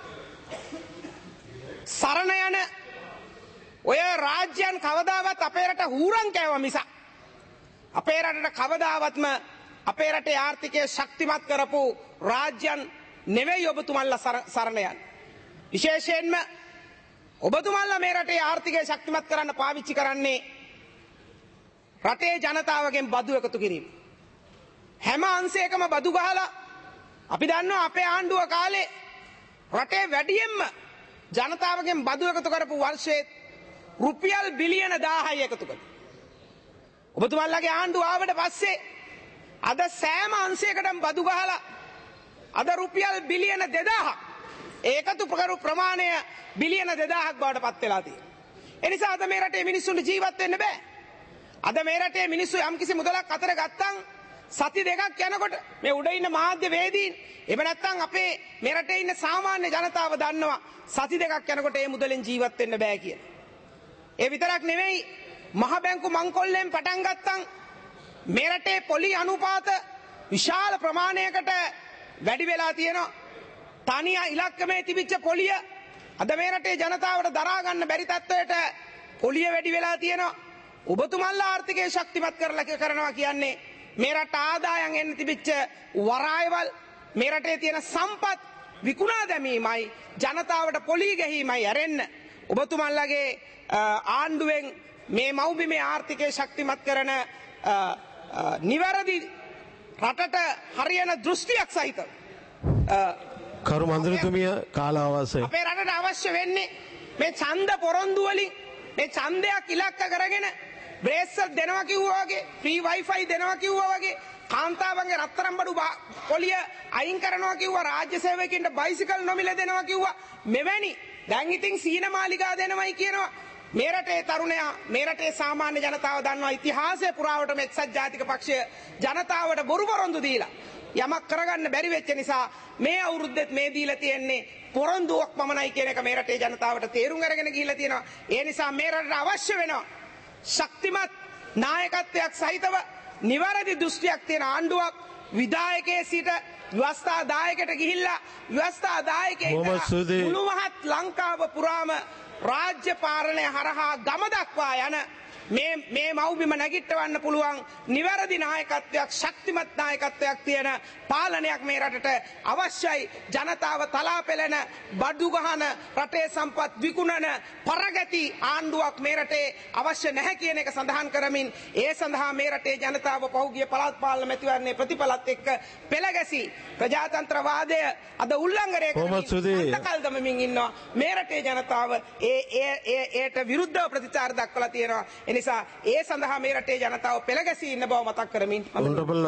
සරණ යන ඔය රාජ්‍යයන් කවදාවත් අපේ රට හූරන් කෑවා මිස අපේ රටට කවදාවත්ම අපේ රටේ ආර්ථිකය ශක්තිමත් කරපු රාජ්‍යයන් නෙවෙයි ඔබතුමන්ලා සරණ යන්නේ. විශේෂයෙන්ම ඔබතුමන්ලා මේ රටේ ආර්ථිකය ශක්තිමත් කරන්න පාවිච්චි කරන්නේ රටේ ජනතාවගෙන් බදු එකතු කිරීම. හැම අංශයකම බදු ගහලා අපි දන්නවා අපේ ආණ්ඩුව කාලේ රටේ වැඩියෙන්ම ජනතාවගෙන් බදු එකතු කරපු වර්ෂයේ රුපියල් බිලියන දාහයි එකතු කළා. ඔබතුමන්ලාගේ ආණ්ඩුව ආවට පස්සේ අද සෑම අංශයකටම බදු ගහලා අද රුපියල් බිලියන දෙදාහක් ඒකතු කරු ප්‍රමාණය බිලියන දෙදාහක් බවට පත් වෙලා තියෙනවා. ඒ නිසා අද මේ රටේ මිනිස්සුන්ට ජීවත් වෙන්න බෑ. අද මේ රටේ මිනිස්සු යම්කිසි මුදලක් අතර ගත්තම් සති දෙකක් යනකොට මේ උඩ ඉන්න මාධ්‍ය වේදීන් එහෙම නැත්නම් අපේ මේ රටේ ඉන්න සාමාන්‍ය ජනතාව දන්නවා සති දෙකක් යනකොට මේ මුදලෙන් ජීවත් වෙන්න බෑ කියලා. ඒ විතරක් නෙවෙයි මහ බැංකු මංකොල්ලෙන් පටන් ගත්තම් මේ රටේ පොලි අනුපාත විශාල ප්‍රමාණයකට වැඩි වෙලා තියෙනවා. තනිය ඉලක්කමේ තිබිච්ච පොලිය අද මේ රටේ ජනතාවට දරා ගන්න බැරි තත්ත්වයට පොලිය වැඩි වෙලා තියෙනවා. ඔබතුමන්ලා ආර්ථිකය ශක්තිමත් කරලා කරනවා කියන්නේ මේ රට ආදායම් එන්න තිබිච්ච වරායවල් මේ රටේ තියෙන සම්පත් විකුණා දැමීමයි ජනතාවට පොලි ගැහිමයි ඇරෙන්න ඔබතුමන්ලාගේ ආණ්ඩුවෙන් මේ මව්බිමේ ආර්ථිකය ශක්තිමත් කරන නිවැරදි රටට හරියන දෘෂ්ටියක් සහිත කරු මන්ත්‍රීතුමිය කාලාවසය. අපේ රටට අවශ්‍ය වෙන්නේ මේ ඡන්ද පොරොන්දු වලින් මේ ඡන්දයක් ඉලක්ක කරගෙන බ්‍රේස්සර් දෙනවා කිව්වා වගේ ෆ්‍රී වයිෆයි දෙනවා කිව්වා වගේ කාන්තාවන්ගේ රත්තරන් බඩු පොලිය අයින් කරනවා කිව්වා රාජ්‍ය සේවකයින්ට බයිසිකල් නොමිල දෙනවා කිව්වා මෙවැනි දැන් ඉතින් සීන මාලිගා දෙනවයි කියනවා. මේ රටේ තරුණයා මේ රටේ සාමාන්‍ය ජනතාව දන්නවා ඉතිහාසය පුරාවටම එක්සත් ජාතික පක්ෂය ජනතාවට බොරු පොරොන්දු දීලා යමක් කරගන්න බැරි වෙච්ච නිසා මේ අවුරුද්දෙත් මේ දීලා තියෙන්නේ පොරොන්දුවක් පමණයි කියන එක මේ රටේ ජනතාවට තේරුම් අරගෙන ගිහිල්ලා තියෙනවා. ඒ නිසා මේ රටට අවශ්‍ය වෙනවා ශක්තිමත් නායකත්වයක් සහිතව නිවැරදි දෘෂ්ටියක් තියෙන ආණ්ඩුවක් විධායකයේ සිට ව්‍යවස්ථා දායකයට ගිහිල්ලා ව්‍යවස්ථා දායකයෙක් මුළු මහත් ලංකාව පුරාම රාජ්‍ය පාලනය හරහා ගම දක්වා යන මේ මේ මව්බිම නැගිටවන්න පුළුවන් නිවැරදි නායකත්වයක් ශක්තිමත් නායකත්වයක් තියෙන පාලනයක් මේ රටට අවශ්‍යයි. ජනතාව තලා පෙළෙන බඩු ගහන රටේ සම්පත් විකුණන පරගති ආණ්ඩුවක් මේ රටේ අවශ්‍ය නැහැ කියන එක සඳහන් කරමින් ඒ සඳහා මේ රටේ ජනතාව පහුගිය පළාත් පාලන මැතිවරණයේ ප්‍රතිඵලත් එක්ක පෙළගැසී ප්‍රජාතන්ත්‍රවාදය අද උල්ලංඝනය කරමින් කල් දමමින් ඉන්නවා. මේ රටේ ජනතාව ඒ ඒ ඒට විරුද්ධව ප්‍රතිචාර දක්වලා තියෙනවා. එනිසා ඒ සඳහා මේ රටේ ජනතාව පෙළගැසී ඉන්න බව මතක් කරමින් මම Honorable